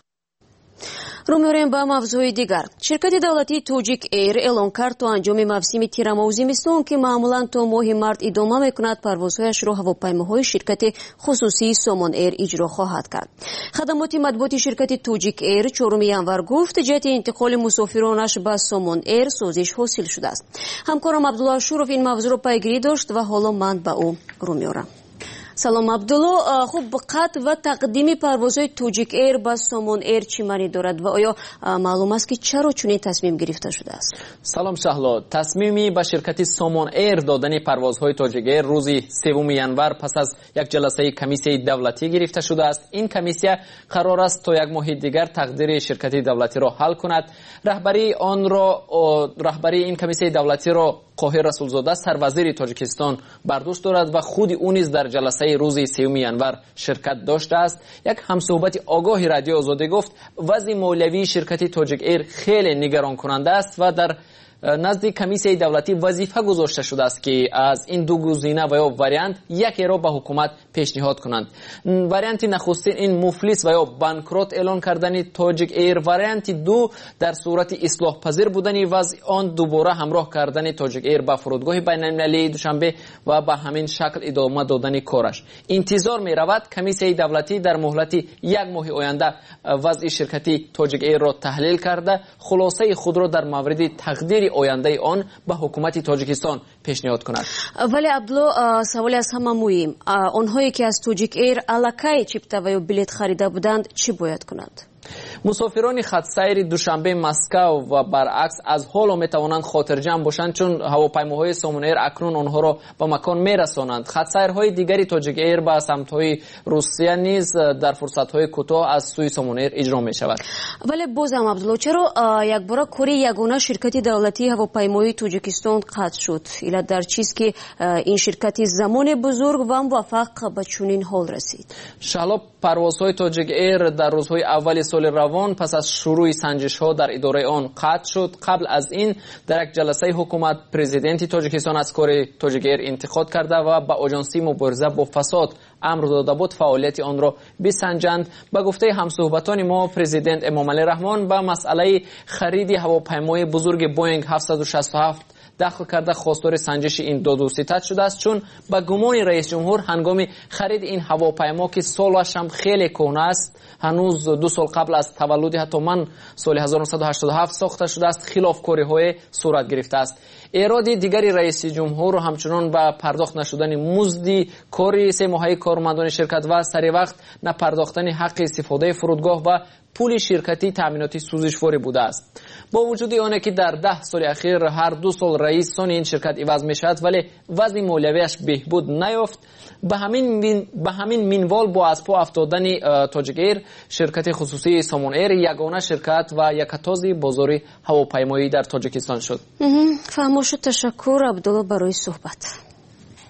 Speaker 1: رو می‌آوریم به موضوع دیگر. شرکت دولتی توجیک ایر اعلام کرد تا انجام موسم تیرماه و زمستان که معمولاً تا ماه مارس ادامه می‌کند پروازهایش را هواپیماهای شرکت خصوصی سامان ایر اجرا خواهد کرد. خدمات مطبوعاتی شرکت توجیک ایر چهارم ینور گفت جهت انتقال مسافرانش به سامان ایر سازش حاصل شده است. همکارم عبدالله شورف این موضوع را پیگیری داشت و حالا من به او رو می‌آورم. سلام عبدالله، خب قطع و تقدیم پروازهای توجیک ایر با سامان ایر چی معنی دارد و آیا معلوم است که چرا چنین تصمیم گرفته شده است؟
Speaker 5: سلام شهلا، تصمیمی به شرکت سامان ایر دادن پروازهای توجیک ایر روز سوم ینور پس از یک جلسه کمیسیه دولتی گرفته شده است. این کمیسیه قرار است تا یک ماه دیگر تقدیر شرکت دولتی را حل کند. رهبری آن را رهبری این کمیسیه دولتی را قاهر رسولزاده سروزیر تاجیکستان بر دوست دارد و خود او نیز در جلسه روز سوم ینور شرکت داشته است. یک همصحبت آگاه رادیو آزادی گفت وضع مالیوی شرکت توجیک ایر خیلی نگران کننده است و در نزد کمیسیه دولتی وظیفه گذاشته شده است که از این دو گزینه و یا واریانت یکی را به حکومت پیشنهاد کنند. واریانت نخستین این مفلس و یا بانکروت اعلان کردن توجیک ایر، واریانت دو در صورت اصلاح پذیر بودن وضع آن دوباره همراه کردن توجیک ایر به فرودگاه بین المللی دوشنبه و به همین شکل ادامه دادن کارش. انتظار می رود کمیسیه دولتی در مهلت یک ماه آینده وضع شرکتی توجیک ایر را تحلیل کرده خلاصه خود را در مورد تقدیر آینده آن به حکومت تاجیکستان پیشنهاد کند.
Speaker 1: ولی عبدالله، سوالی از همه مهم، آنهایی که از توجیک ایر الکی چیپته و یا بلیط خریده بودند چی باید کنند؟
Speaker 5: مسافران خط سیر دوشنبه مسکو و برعکس از حال می توانند خاطرجمع باشند چون هواپیماهای سامان ایر اکنون آنها را به مکان می رسانند. خط سیرهای دیگری توجیک ایر به سمت‌های روسیه نیز در فرصت‌های کوتاه از سوی سامان ایر اجرا می شود.
Speaker 1: ولی بازم عبدالله، چرا یک بار کاری یگانه شرکت دولتی هواپیمای تاجیکستان قطع شد؟ علت در چیست که این شرکت زمان بزرگ و موفق به چنین حال رسید؟
Speaker 5: شهلا، پروازهای توجیک ایر در روزهای اول سال روان پس از شروع سنجش ها در اداره آن قطع شد. قبل از این در یک جلسه حکومت پرزیدنت تاجیکستان از کار توجیک ایر انتقاد کرده و به آژانس مبارزه با فساد امر داده بود فعالیت آن را بسنجند. به گفته همصحبتان ما، پرزیدنت امامعلی رحمان به مسئله خرید هواپیمای بزرگ بوینگ هفتصد و شصت و هفت داخل کرده خواستار سنجش این داد و ستد شده است چون به گمان رئیس جمهور هنگام خرید این هواپیما که سالش هم خیلی کهنه است، هنوز دو سال قبل از تولد حتی من سال هزار و نهصد و هشتاد و هفت ساخته شده است، خلافکاری‌های صورت گرفته است. اراده دیگری رئیس جمهور همچنان به پرداخت نشدن مزد کاری سه ماهه کارمندان شرکت و سری وقت نپرداختن حق استفاده فرودگاه و پول شرکتی تامیناتی سوزشواری بوده است. با وجود آنه که در ده سال اخیر هر دو سال رئیسان این شرکت عوض می شود ولی وضع مالیویش بهبود نیافت. به همین من به همین منوال با از پا افتادن توجیک ایر، شرکت خصوصی سامان ایر یگانه شرکت و یکتاز بازار هواپیمایی در تاجیکستان شد.
Speaker 1: فهموش، تشکر عبدالله برای صحبت.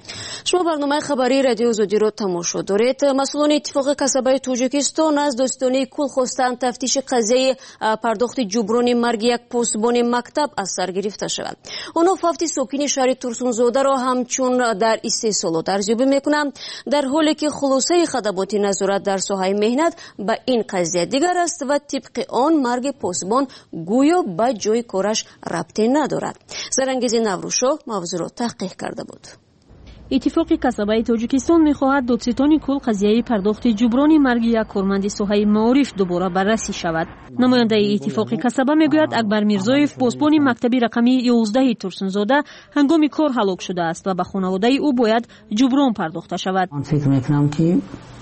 Speaker 1: شما برنامه خبری رادیو آزادی رو تماشا دارید. مسئولان اتفاق کسبه تاجیکستان از دوستانه کل خواستند تفتیش قضیه پرداخت جبران مرگ یک پاسبان مکتب از سر گرفته شود. آنها فوت ساکن شهر ترسونزاده را همچون در استحصالات ارزیابی میکنند، در حالی که خلاصه خدمات نظارت در ساحه مهنت به این قضیه دیگر است و طبق آن مرگ پاسبان گویا به جای کارش ربطی ندارد. زرنگیز نوروشاه موضوع را تحقیق کرده بود.
Speaker 12: اتفاق کسبه تاجیکستان می‌خواهد دادستانی کل قضیه پرداخت جبران مرگ یک کارمند ساحه معارف دوباره بررسی شود. نماینده اتفاق کسبه میگوید اکبر میرزایف پاسبان مکتبی رقمی یازده ترسونزاده هنگام کار هلاک شده است و به خانواده او باید جبران پرداخته شود.
Speaker 11: من فکر میکنم که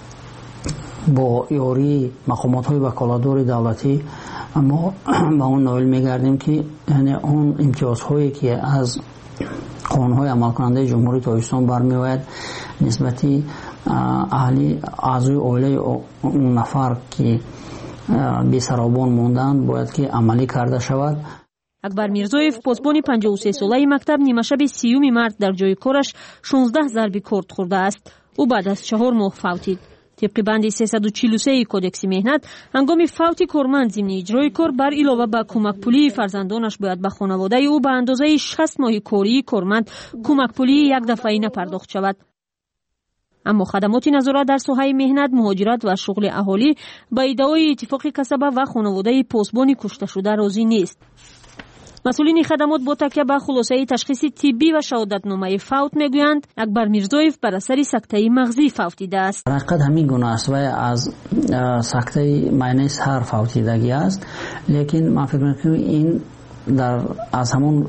Speaker 11: با یاری مقامات‌های وکالت‌دار دولتی ما به اون نایل می‌گردیم که یعنی اون امتیازهایی که از قانون‌های عملکننده جمهوری تاجیکستان برمی‌آید نسبتی اهلی اعضای عائله اون نفر که بی‌سرابان موندند باید که عملی کرده شود.
Speaker 12: اکبر میرزایف پاسبان پنجاه و سه ساله مکتب نیمه شب سیوم مارس در جای کارش شانزده ضربه کارد خورده است. او بعد از چهار ماه فوتید. طبق بند سیصد و چهل و سه کودکس مهنت هنگام فوت کارمند ضمن اجرای کار بر علاوه به کمک پولی فرزندانش باید به خانواده او به اندازه شصت ماه کاری کارمند کمک پولی یک دفعه‌ای پرداخت شود. اما خدمات نظارت در ساحه مهنت، مهاجرت و شغل اهالی با ادعای اتفاق کسبه و خانواده پاسبان کشته شده راضی نیست. مسئولین خدمات با تکیه به خلاصه تشخیص طبی و شهادتنامه فوت میگویند اکبر میرزایف بر اثر سکته مغزی فوتیده است.
Speaker 11: حقیقت همین گونه است و از سکته معاینه سر فوتیدگی است، لیکن من فکر می‌کنم این در از همون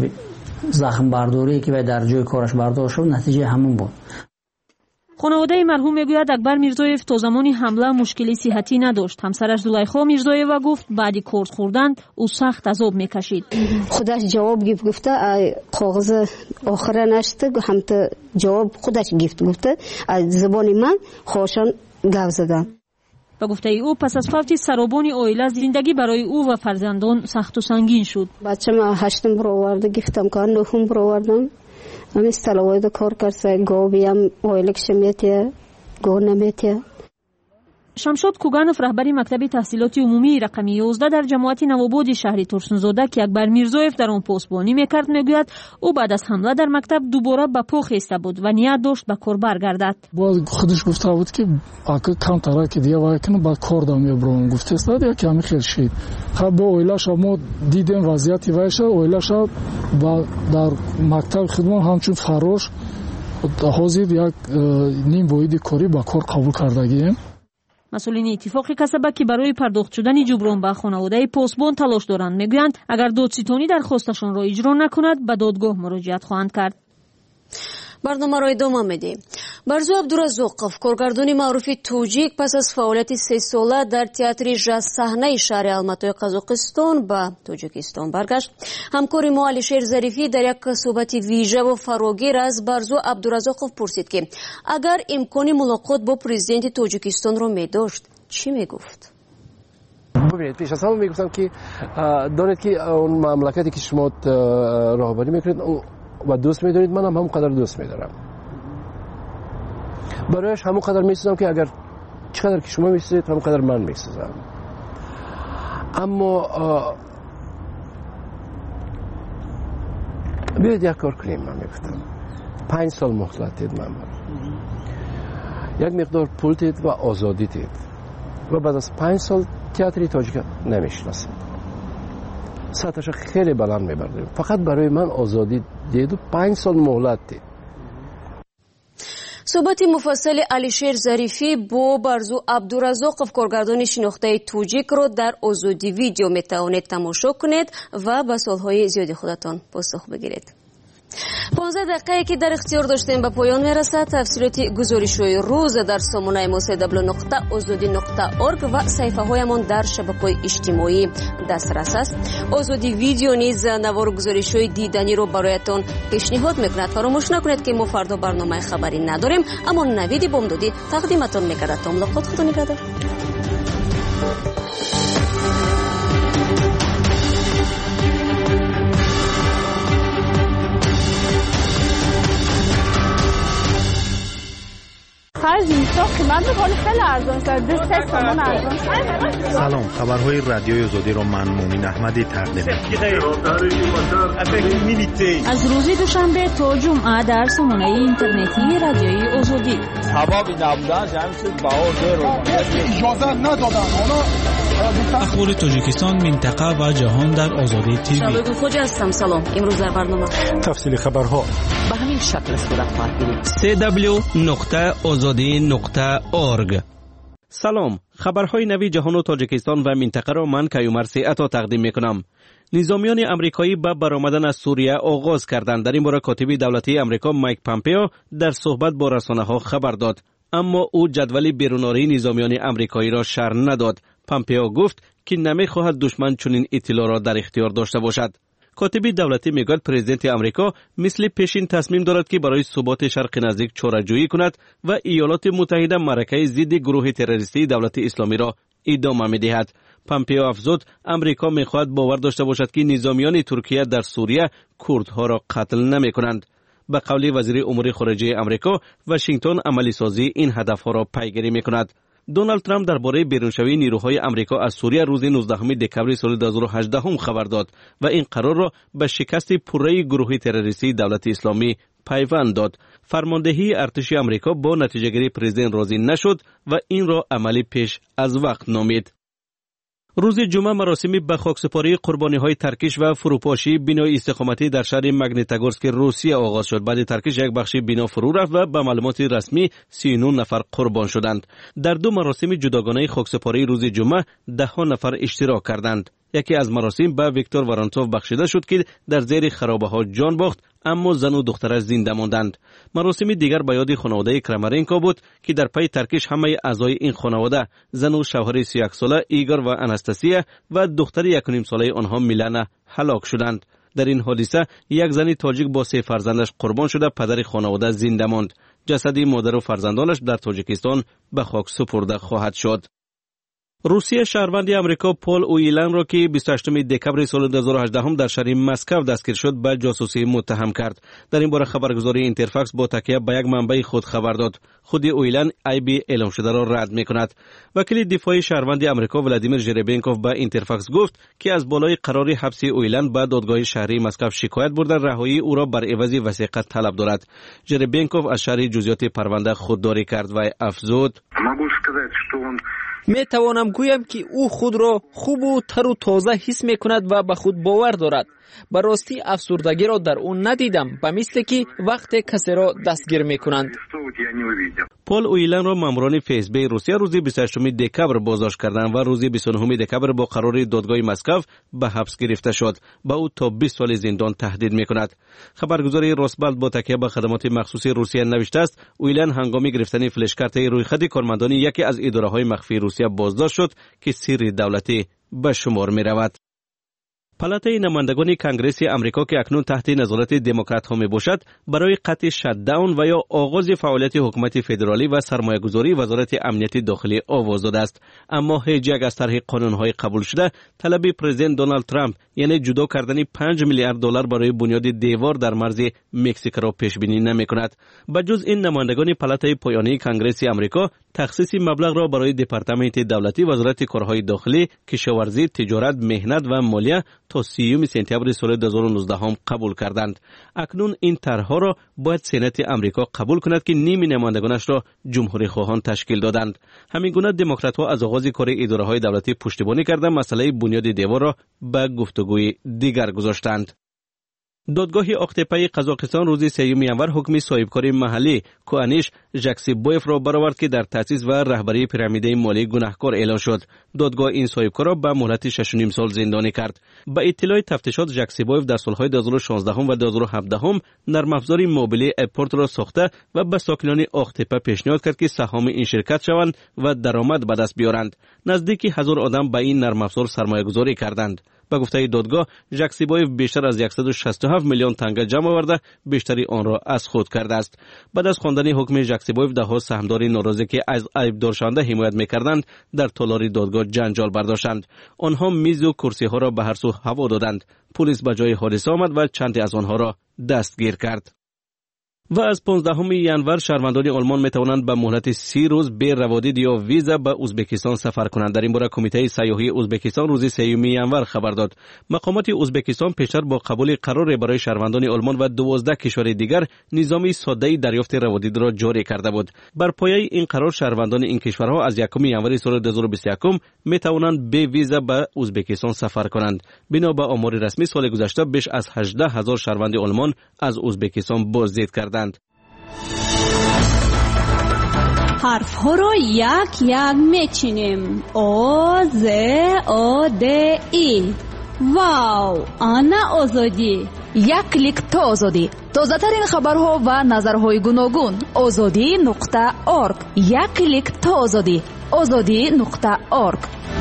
Speaker 11: زخم برداری که در جای کارش برداشت شد نتیجه همون بود.
Speaker 12: خانواده مرحوم میگوید اکبر میرزایف تا زمان حمله مشکلی صحتی نداشت. همسرش زلیخا میرزایوا گفت بعد کارد خوردن او سخت عذاب میکشید.
Speaker 13: خودش جواب گفت گفته کاغذ آخر نشته هم تا جواب خودش گفت گفته از زبان من خوشان گپ زدن.
Speaker 12: به گفته او پس از فوت سرابان عائله زندگی برای او و فرزندان سخت و سنگین شد.
Speaker 13: بچه‌م هشتم برو آورده گفتم که نهم برو آوردم. من استلوای کار کرده گو بیام اویلکش میتیه گو نمیتیه.
Speaker 12: شمشاد کوگانوف رهبری مکتب تحصیلات عمومی رقمی یازده در جماعت نواباد شهر ترسونزاده که اکبر میرزایف در آن پاسبانی میکرد میگوید او بعد از حمله در مکتب دوباره به پا خیسته بود و نیت داشت به کار برگردد.
Speaker 16: باز خودش گفته بود که اگه کم ترا که دیگه وای کنه با کار دام میبرم گفته است دیگه کمی خیلی شید. خب با اویلاش ما دیدیم وضعیتی وایشه اویلاش با در مکتب خدمت همچون فروش حاضر یک نیم واحد کاری با کار قبول کردگیم.
Speaker 12: مسئولین اتفاق کسبه که برای پرداخت شدن جبران به خانواده پاسبان تلاش دارند میگویند اگر دادستانی درخواستشان را اجرا نکند به دادگاه مراجعت خواهند کرد.
Speaker 1: برنامه را ادامه میدیم. برزو عبدالرزاقов کارگردان معروف توجیک پس از فعالیت سه ساله در تئاتر ژاز صحنه شهر الماتای قزاقستان به تاجیکستان برگشت. همکار ما علیشیر ظریفی در یک صحبت ویژه و فراگیر از برزو عبدالرزاقов پرسید که اگر امکان ملاقات با پرزیدنت تاجیکستان را می‌داشت چی میگفت؟
Speaker 10: ببینید پیش از همه میگفتم که دانید که اون مملکتی که شما راهبری میکنید و دوست میدارید من هم همون قدر دوست میدارم. برایش همون قدر میسازم که اگر چقدر که شما میسازید همون قدر من میسازم. اما بیاید یک کار کنیم. من میگفتم پنج سال مهلت دید من یک مقدار پول دید و آزادی دید و بعد از پنج سال تئاتر تاجیک نمیشناسم. سطحش خیلی بلند میبردیم. فقط برای من آزادی دید و پنج سال مهلت دید.
Speaker 1: صحبت مفصل علیشیر ظریفی با برزو عبدالرزاقов کارگردان شناخته توجیک رو در آزادی ویدیو میتوانید تماشا کنید و به سوالهای زیادی خودتان پاسخ بگیرید. پانزده دقیقه که در اختیار داشتیم به پایان میرسد. تفصیلات گزارش‌های روز در سامانه ما سی دبلیو نقطه آزادی نقطه اورگ و صفحه هایمان در شبکه‌های اجتماعی دسترس است. آزادی ویدیو نیز نوار گزارش‌های دیدنی رو برایتان پیشنهاد میکند. فراموش نکنید که ما فردا برنامه خبری نداریم، اما نوید بامدادی تقدیمتان میکرد. تا ملاقات، خدا نگهدار.
Speaker 17: ارزان شد. سه تومان ارزان شد.
Speaker 18: سلام، خبرهای رادیوی آزادی رو من مومن احمدی تقدیم
Speaker 12: می‌کنم. از روز دوشنبه تا جمعه در سامانه اینترنتی رادیوی آزادی.
Speaker 19: سبب نبودن جمعیت باور رو اجازه ندادن.
Speaker 3: اخبار تاجیکستان، منطقه و جهان در آزادی تیوی.
Speaker 1: شبگو خوجا هستم. سلام. امروز در برنامه
Speaker 18: تفصیل خبرها
Speaker 5: به همین شکل صورت خواهد گرفت.
Speaker 15: سی دبلیو نقطه آزادی نقطه اورگ. سلام، خبرهای نوی جهان و تاجیکستان و منطقه را من کیومرث عطا تقدیم میکنم. نظامیان امریکایی به برآمدن از سوریه آغاز کردند. در این باره کاتب دولتی امریکا مایک پامپئو در صحبت با رسانه‌ها خبر داد، اما او جدول بیروناری نظامیان امریکایی را شرح نداد. پامپئو گفت که نمی‌خواهد دشمن چنین اطلاع را در اختیار داشته باشد. کاتب دولتی میگوید پرزیدنت امریکا مثل پیشین تصمیم دارد که برای ثبات شرق نزدیک چاره‌جویی کند و ایالات متحده معرکه ضد گروه تروریستی دولت اسلامی را ادامه می‌دهد. پامپئو افزود امریکا می‌خواهد باور داشته باشد که نظامیان ترکیه در سوریه کردها را قتل نمی‌کنند. به قول وزیر امور خارجه امریکا، واشنگتن عملی سازی این هدفها را پیگیری می‌کند. دونالد ترامپ درباره بیرونشوی نیروهای امریکا از سوریه روز نوزدهم دکمبر سال دو هزار و هجده خبر داد و این قرار را به شکست پره گروه تروریستی دولت اسلامی پیوند داد. فرماندهی ارتش امریکا با نتیجه گیری پرزیدنت راضی نشد و این را عملی پیش از وقت نامید. روز جمعه مراسمی به خاکسپاری قربانی‌های ترکش و فروپاشی بنای استقامتی در شهر مگنیتگورسک روسیه آغاز شد. بعد ترکش یک بخش بنا فرو رفت و به معلومات رسمی سی و نه نفر قربان شدند. در دو مراسم جداگانه خاکسپاری روز جمعه ده ها نفر اشتراک کردند. یکی از مراسم به ویکتور ورانتوف بخشیده شد که در زیر خرابه‌ها جان باخت، اما زن و دخترش زنده ماندند. مراسم دیگر به یاد خانواده کرامرینکو بود که در پی ترکش همه اعضای این خانواده، زن و شوهر سی و یک ساله ایگور و اناستاسیا و دختر یک و نیم ساله آنها میلانا هلاک شدند. در این حادثه یک زن تاجیک با سه فرزندش قربان شده، پدر خانواده زنده ماند. جسد مادر و فرزندانش در تاجیکستان به خاک سپرده خواهد شد. روسیه شهروند امریکا پول اویلن را که بیست و هشتم دکمبر سال دو هزار و هجده در شهر مسکو دستگیر شد به جاسوسی متهم کرد. در این باره خبرگزاری اینترفاکس با تکیه به یک منبع خود خبر داد. خود اویلن عیب اعلام شده را رد می‌کند. وکیل دفاعی شهروند امریکا ولادیمیر ژربنکوف به اینترفاکس گفت که از بالای قرار حبس اویلن به دادگاه شهری مسکو شکایت برده رهایی او را بر عوض وثیقه طلب دارد. ژربنکوف از شرح جزئیات پرونده خودداری کرد و افزود:
Speaker 5: می توانم گویم که او خود را خوب و تر و تازه حس می کند و به خود باور دارد. به راستی افسردگی را در او ندیدم، به مثل که وقت کسی را دستگیر می کنند.
Speaker 15: پول اویلن را ماموران فیس بی روسیه روز بیست و هشتم دکمبر بازداشت کردند و روز بیست و نهم دکمبر با قرار دادگاه مسکو به حبس گرفته شد. با او تا بیست سال زندان تهدید می کند. خبرگزاری روسبالت با تکیه به خدمات مخصوص روسیه نوشته است اویلن هنگام گرفتن فلشکارت رویخط کارمندان یکی از اداره‌های مخفی روسیه بازداشت شد که سر دولتی به شمار می رود. پالاتای نمایندگان کنگره امریکا که اکنون تحت نظارت دموکرات ها می باشد، برای قطع شاتداون و یا آغاز فعالیت حکومت فدرالی و سرمایه‌گذاری وزارت امنیت داخلی آواز داده است. اما هیچ یک از طرح قانون‌های قبول شده طلب پرزیدنت دونالد ترامپ، یعنی جدا کردن پنج میلیارد دلار برای بنیاد دیوار در مرز مکزیک را پیش بینی نمی‌کند. بجز این نمایندگان پالاتای پایانی کنگره امریکا تخصیص مبلغ را برای دپارتمنت دولتی وزارت کارهای داخلی، کشاورزی، تجارت، مهنت و مالیه تا سیوم سپتامبر سال دو هزار و نوزده هم قبول کردند. اکنون این طرح‌ها را باید سنت امریکا قبول کند که نیم نمایندگانش را جمهوری خواهان تشکیل دادند. همین گونه دموکرات‌ها از آغاز کار اداره‌های دولتی پشتیبانی کردند، مسئله بنیاد دیوار را به گفتگوی دیگر گذاشتند. دادگاه آق‌تپه قزاقستان روز سوم ینور حکم صاحبکار محلی کوانیش ژاکسیبویف را برآورد که در تأسیس و رهبری پیرامید مالی گناهکار اعلان شد. دادگاه این صاحبکار را به مهلت شش و نیم سال زندانی کرد. با اطلاع تفتیشات ژاکسیبویف در سالهای دو هزار و شانزده و دو هزار و هفده نرم افزار موبیلی اپورت را ساخته و به ساکنان آق‌تپه پیشنهاد کرد که سهام این شرکت شوند و درآمد به دست بیارند. نزدیک هزار آدم به این نرم افزار سرمایه‌گذاری کردند. به گفته دادگاه، ژاکسیبویف بیشتر از صد و شصت و هفت میلیون تنگه جمع آورده، بیشتری آن را از خود کرده است. بعد از خواندن حکم ژاکسیبویف، ده ها سهامدار ناراضی که از عیبدار شونده حمایت می‌کردند، در تالار دادگاه جنجال برداشتند. آنها میز و کرسی ها را به هر سو هوا دادند. پلیس به جای حادثه آمد و چند از آنها را دستگیر کرد. و از پانزدهم ژانویه شهروندان آلمان می توانند به مهلت سی روز بی روادید یا ویزا به ازبکستان سفر کنند. در این باره کمیته سیاحی ازبکستان روز سوم ژانویه خبر داد. مقامات ازبکستان پیشتر با قبول قرار برای شهروندان آلمان و دوازده کشور دیگر نظام ساده دریافت روادید را جاری کرده بود. بر پایه این قرار شهروندان این کشورها از یکم ژانویه سال دو هزار و بیست و یک می توانند بی ویزا به ازبکستان سفر کنند. بنا به آمار رسمی سال گذشته بیش از هجده هزار شهروند آلمان از ازبکستان بازدید کردند.
Speaker 20: حرف ها را یک یک میچینیم. او ز او د ای. واو، آنا آزادی.
Speaker 21: یک کلیک تا آزادی. تازه ترین خبرها و نظرهای گوناگون. آزادی نقطه ارگ. یک کلیک تا آزادی. آزادی نقطه ارگ.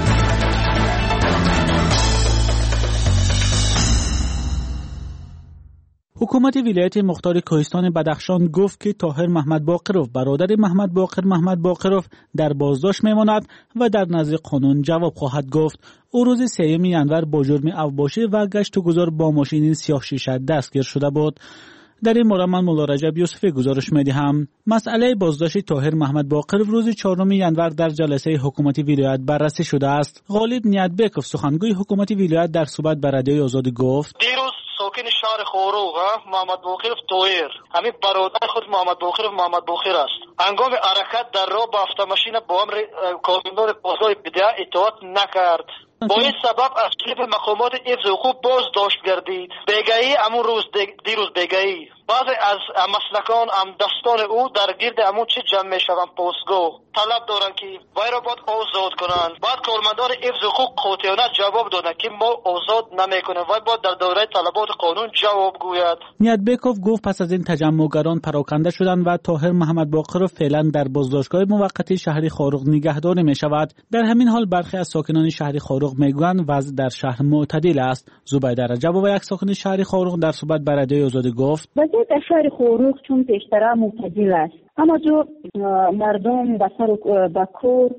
Speaker 3: حکومت ولایت مختار کوهستان بدخشان گفت که طاهر محمد باقرов برادر محمد باقر محمد باقرов در بازداشت میماند و در نزد قانون جواب خواهد گفت. او روز سوم ژانویه با جرم اوباشی و گشت و گذار با ماشین سیاه شیشه دستگیر شده بود. در این مورد من مولا رجب یوسفی گزارش میدهم. مسئله بازداشت طاهر محمد باقرov روز چهارم ژانویه در جلسه حکومت ولایت بررسی شده است. غالب نیتبکov سخنگوی حکومت ولایت در صحبت با رادیوی آزادی گفت:
Speaker 22: ساکن شهر خورو و محمد باقرov طاهر همین برادر خود محمد باقرov محمد باقر است. هنگام حرکت در راه با افتا با امر کارمندان پاسدار بدهه اطاعت نکرد. با این سبب از طرف مقامات حفظ حقوق بازداشت گردید. بیگایی همون روز دیروز بیگایی بعضی از مسلکان هم دستان او در گرد همون چه جمع می شوند پاسگاه طلب دارند که وی را باید آزاد کنند. بعد کارمندان حفظ حقوق قاطعانه جواب دادند که ما آزاد نمیکنیم و باید در دایره طلبات قانون جواب گوید.
Speaker 3: نیتبکov گفت پس از این تجمعگران پراکنده شدند و طاهر محمد باقرov فعلا در بازداشتگاه موقتی شهر خارق نگهداری می شود. در همین حال برخی از ساکنان شهر خارق میگویند وضع در شهر معتدل است. زبیده رجب و یک ساکن شهر خارق در صحبت با رادیوی آزادی گفت:
Speaker 24: وضعیت در شهر خارق چون پیشتر معتدل است، اما جو مردم به سر به کور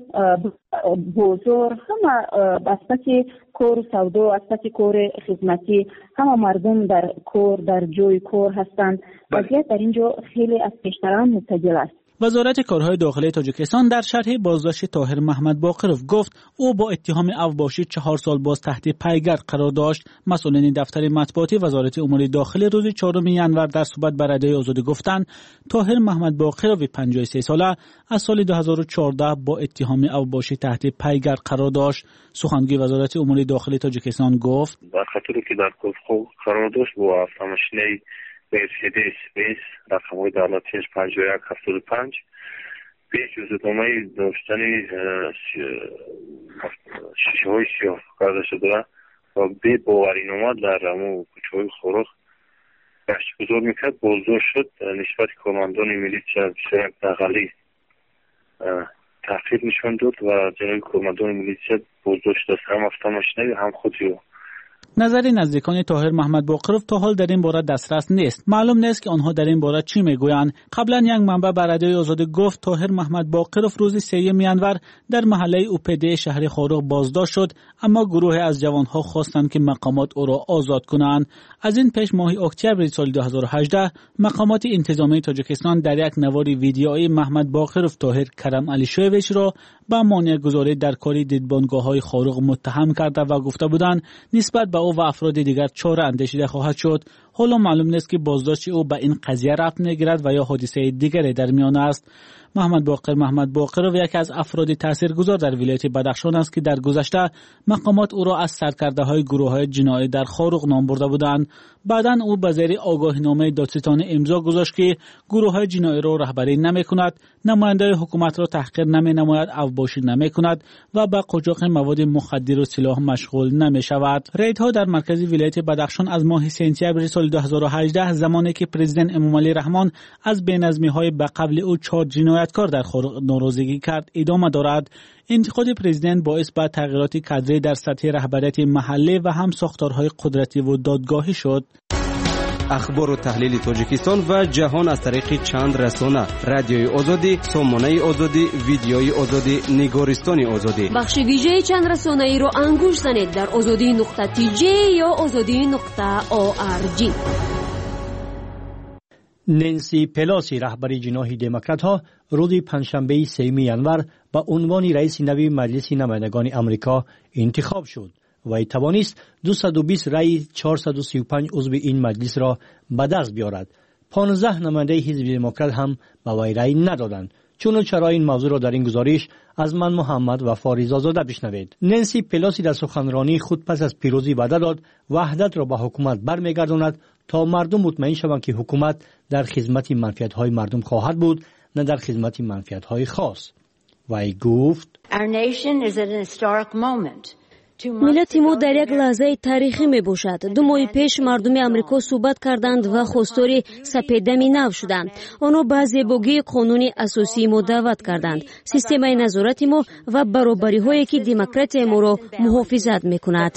Speaker 24: بازار همه اسباب کور و سودا اسباب کور خدمتی همه مردم در کور در جای کور هستند. وضعیت در اینجا خیلی از پیشتر معتدل است.
Speaker 3: وزارت کارهای داخلی تاجیکستان در شرح بازداشت طاهر محمد باقرov گفت او با اتهام اوباشی چهار سال باز تحت پیگرد قرار داشت. مسئولین دفتر مطبوعاتی وزارت امور داخلی روز چهارم ژانویه در صحبت با رادیوی آزادی گفتند طاهر محمد باقرov پنجاه و سه ساله از سال دو هزار و چهارده با اتهام اوباشی تحت پیگرد قرار داشت. سخنگوی وزارت امور داخلی تاجیکستان گفت:
Speaker 25: در خاطری که در کوفخو قرار داشت با автомашинаи مرسدس بنز رقم‌های دولتیش پنجاه و یک هفتاد و پنج پیش از ادامه داشتن شیشه‌های سیاه کرده شده و بی باورینامه در همون کوچه‌های خارق گشت گذار میکرد بازداشت شد. نسبت کارمندان میلیشیا بسیار دغلی تحقیر نشان داد و جناب کارمندان میلیشیا بازداشت داشت هم автомашинаи هم خودی.
Speaker 3: نظر نزدیکان طاهر محمد باقرov تا حال در این باره دسترس نیست. معلوم نیست که آنها در این باره چی میگویند. قبلا یک منبع بر رادیوی آزادی گفت طاهر محمد باقرov روز سوم ژانویه در محله اوپیدی شهر خارق بازداشت شد، اما گروهی از جوانها خواستند که مقامات او را آزاد کنند. از این پیش ماه اکتبر سال دو هزار و هجده مقامات انتظامی تاجیکستان در یک نوار ویدیویی محمد باقرov طاهر کرم علیشویچ را با مانع گذاری در کاری دیدبانگاه‌های خارق متهم کرده و گفته بودند نسبت به او و افراد دیگر چاره اندیشیده خواهد شد. حالا معلوم نیست که بازداشت او به این قضیه ربط می‌گیرد و یا حادثه دیگری در میان است. محمد باقر محمد باقرov یکی از افراد تاثیرگذار در ولایت بدخشان است که در گذشته مقامات او را از سرکرده‌های گروه‌های جنایی در خارق نام برده بودند. بعداً او به زیر آگاهینامه دادستان امضا گذاشت که گروه‌های جنایی را رهبری نمی‌کند، نماینده حکومت را تحقیر نمی‌نماید، اوباشی نمی‌کند و به قاچاق مواد مخدر و سلاح مشغول نمی‌شود. ریدها در مرکز ولایت بدخشان از ماه سپتامبر سال دو هزار و هجده زمانی که پرزیدنت امامعلی رحمان از بی‌نظمی‌های به قبل او چهار جنایتکار در خارق ناراضگی کرد ادامه دارد. انتقاد پرزیدنت باعث به تغییرات کادری در سطح رهبریت محلی و هم ساختارهای قدرتی و دادگاهی شد.
Speaker 15: اخبار و تحلیل تاجیکستان و جهان از طریق چند رسانه: رادیوی آزادی، سامانه آزادی، ویدیوی آزادی، نگارستان آزادی.
Speaker 1: بخش ویژه چند رسانه ای را انگوش زنید در آزادی نقطه تی جی یا آزادی نقطه او آر جی.
Speaker 2: نانسی پلاسی رهبری جناح دموکرات ها روز پنجشنبه سوم ژانویه به عنوان رئیس نوی مجلس نمایندگان آمریکا انتخاب شد و ای توانست دویست و بیست رأی چهارصد و سی و پنج عضو این مجلس را به دست بیاورد. پانزده نماینده حزب دموکرات هم به وی رأی ندادند. چون چرا این موضوع را در این گزارش از من محمد و فاریزا زاده بشنوید. نانسی پلاسی در سخنرانی خود پس از پیروزی وعده داد وحدت را به حکومت برمیگرداند تا مردم مطمئن شوند که حکومت در خدمت منفعت‌های مردم خواهد بود، نه در خدمت منفعت‌های خاص. وی گفت
Speaker 1: ملت ما در یک لحظه تاریخی می باشد. دو ماه پیش مردم امریکا صحبت کردند و خواستار سپیدمی نو شدند. آنها به زیبایی قانون اساسی ما دعوت کردند. سیستم نظارت ما و برابری هایی که دموکرات ما را محافظت می کند.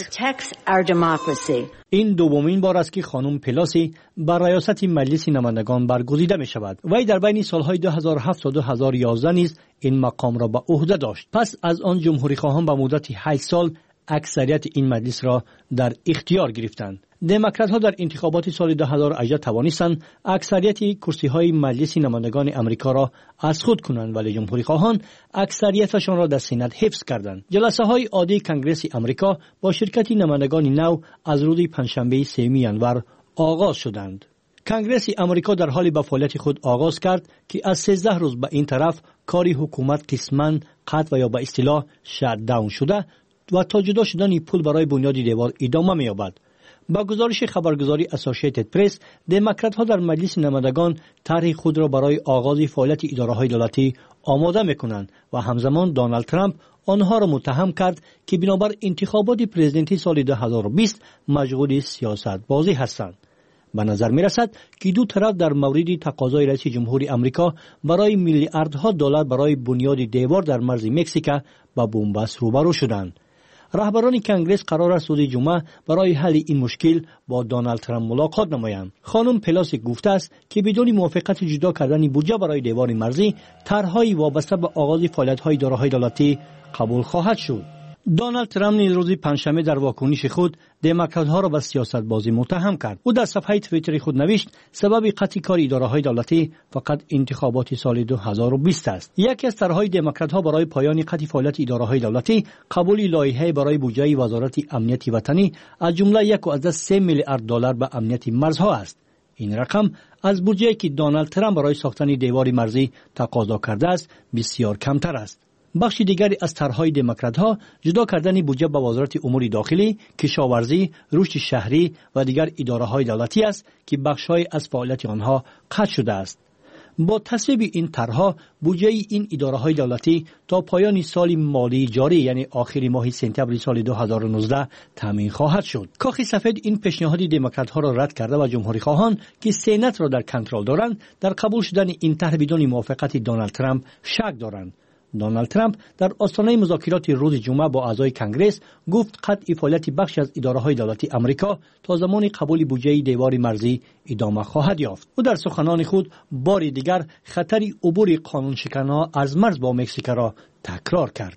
Speaker 2: این دومین بار است که خانم پلاسی بر ریاست مجلس نمایندگان برگزیده می شود. وی در بین سالهای دو هزار و هفت و دو هزار و یازده نیز این مقام را به عهده داشت. پس از آن جمهوری خواهان به مدت هشت سال اکثریت این مجلس را در اختیار گرفتند. دموکرات ها در انتخابات سال دو هزار و هجده توانستند اکثریت کرسی های مجلس نمایندگان آمریکا را از خود کنند، ولی جمهوری خواهان اکثریتشان را در سنت حفظ کردند. جلسه های عادی کنگره آمریکا با شرکت نمایندگان نو از روز پنجشنبه سوم ژانویه آغاز شدند. کنگره آمریکا در حال به فعالیت خود آغاز کرد که از سیزده روز به این طرف کاری حکومت قسماً قطع و یا به اصطلاح شات داون شده و تا جدا شدن پول برای بنیاد دیوار ادامه می‌یابد. با گزارش خبرگزاری اسوسییتد پرس، دموکرات ها در مجلس نمایندگان طرح خود را برای آغاز فعالیت اداره‌های دولتی آماده می‌کنند و همزمان دونالد ترامپ آنها را متهم کرد که بنابر انتخابات پرزیدنتی سال دو هزار و بیست مشغول سیاست بازی هستند. به نظر می رسد که دو طرف در مورد تقاضای رئیس جمهور آمریکا برای میلیاردها دلار برای بنیاد دیوار در مرز مکزیک با بنبست روبرو شدند. رهبران کنگره قرار است روز جمعه برای حل این مشکل با دونالد ترامپ ملاقات نمایند. خانم پلاسی گفته است که بدون موافقت جدا کردن بودجه برای دیوار مرزی، طرح‌های وابسته به آغاز فعالیت‌های اداره‌های دولتی قبول خواهد شد. دونالد ترامپ نیز روز پنجشنبه در واکنش خود دموکرات‌ها را به سیاست بازی متهم کرد. او در صفحه توییتر خود نوشت سبب قطع کار اداره‌های دولتی فقط انتخابات سال دو هزار و بیست است. یکی از طرح‌های دموکرات‌ها برای پایان قطع فعالیت اداره‌های دولتی قبول لایحه برای بودجه وزارت امنیت وطنی از جمله یک و سه میلیارد دلار به امنیت مرزها است. این رقم از بودجه‌ای که دونالد ترامپ برای ساختن دیوار مرزی تقاضا کرده است بسیار کمتر است. بخش دیگری از طرح‌های دموکرات‌ها جدا کردن بودجه به وزارت امور داخلی، کشاورزی، رشد شهری و دیگر اداره‌های دولتی است که بخش‌های از فعالیت آنها قطع شده است. با تصویب این طرح‌ها بودجه این اداره‌های دولتی تا پایان سال مالی جاری یعنی آخر ماه سپتامبر سال دو هزار و نوزده تامین خواهد شد. کاخ سفید این پیشنهاد دموکرات‌ها را رد کرده و جمهوری خواهان که سنت را در کنترل دارند در قبول شدن این طرح بدون موافقت دونالد ترامپ شک دارند. دونالد ترامپ در آستانه مذاکرات روز جمعه با اعضای کنگره گفت قطع فعالیت بخشی از اداره‌های دولتی آمریکا تا زمان قبول بودجه دیوار مرزی ادامه خواهد یافت. او در سخنان خود بار دیگر خطر عبور قانونشکنان از مرز با مکزیک را تکرار کرد.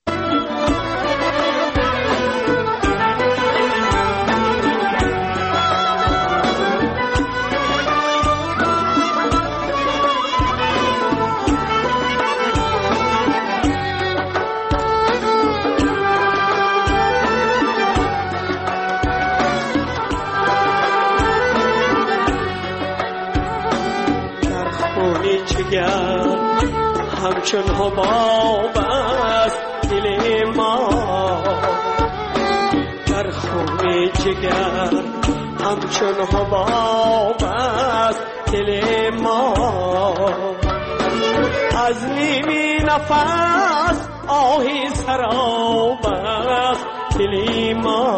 Speaker 6: همچون حباب است دل ما در خون جگر، همچون حباب است دل ما از نیمی نفس آهی سراب است دل ما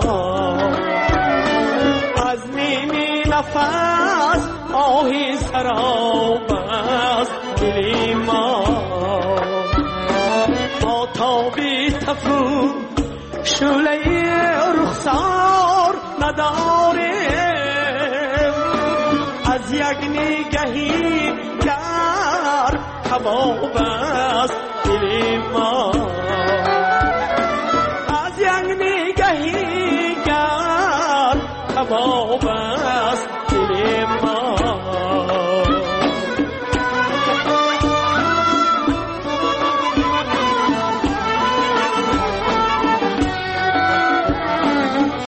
Speaker 6: از نیمی نفس آهی سراب است دل ما آتابی تفو شعله رخسار نداریم از یک نگهی گر کباب است دل ما از یک نگهی گر کباب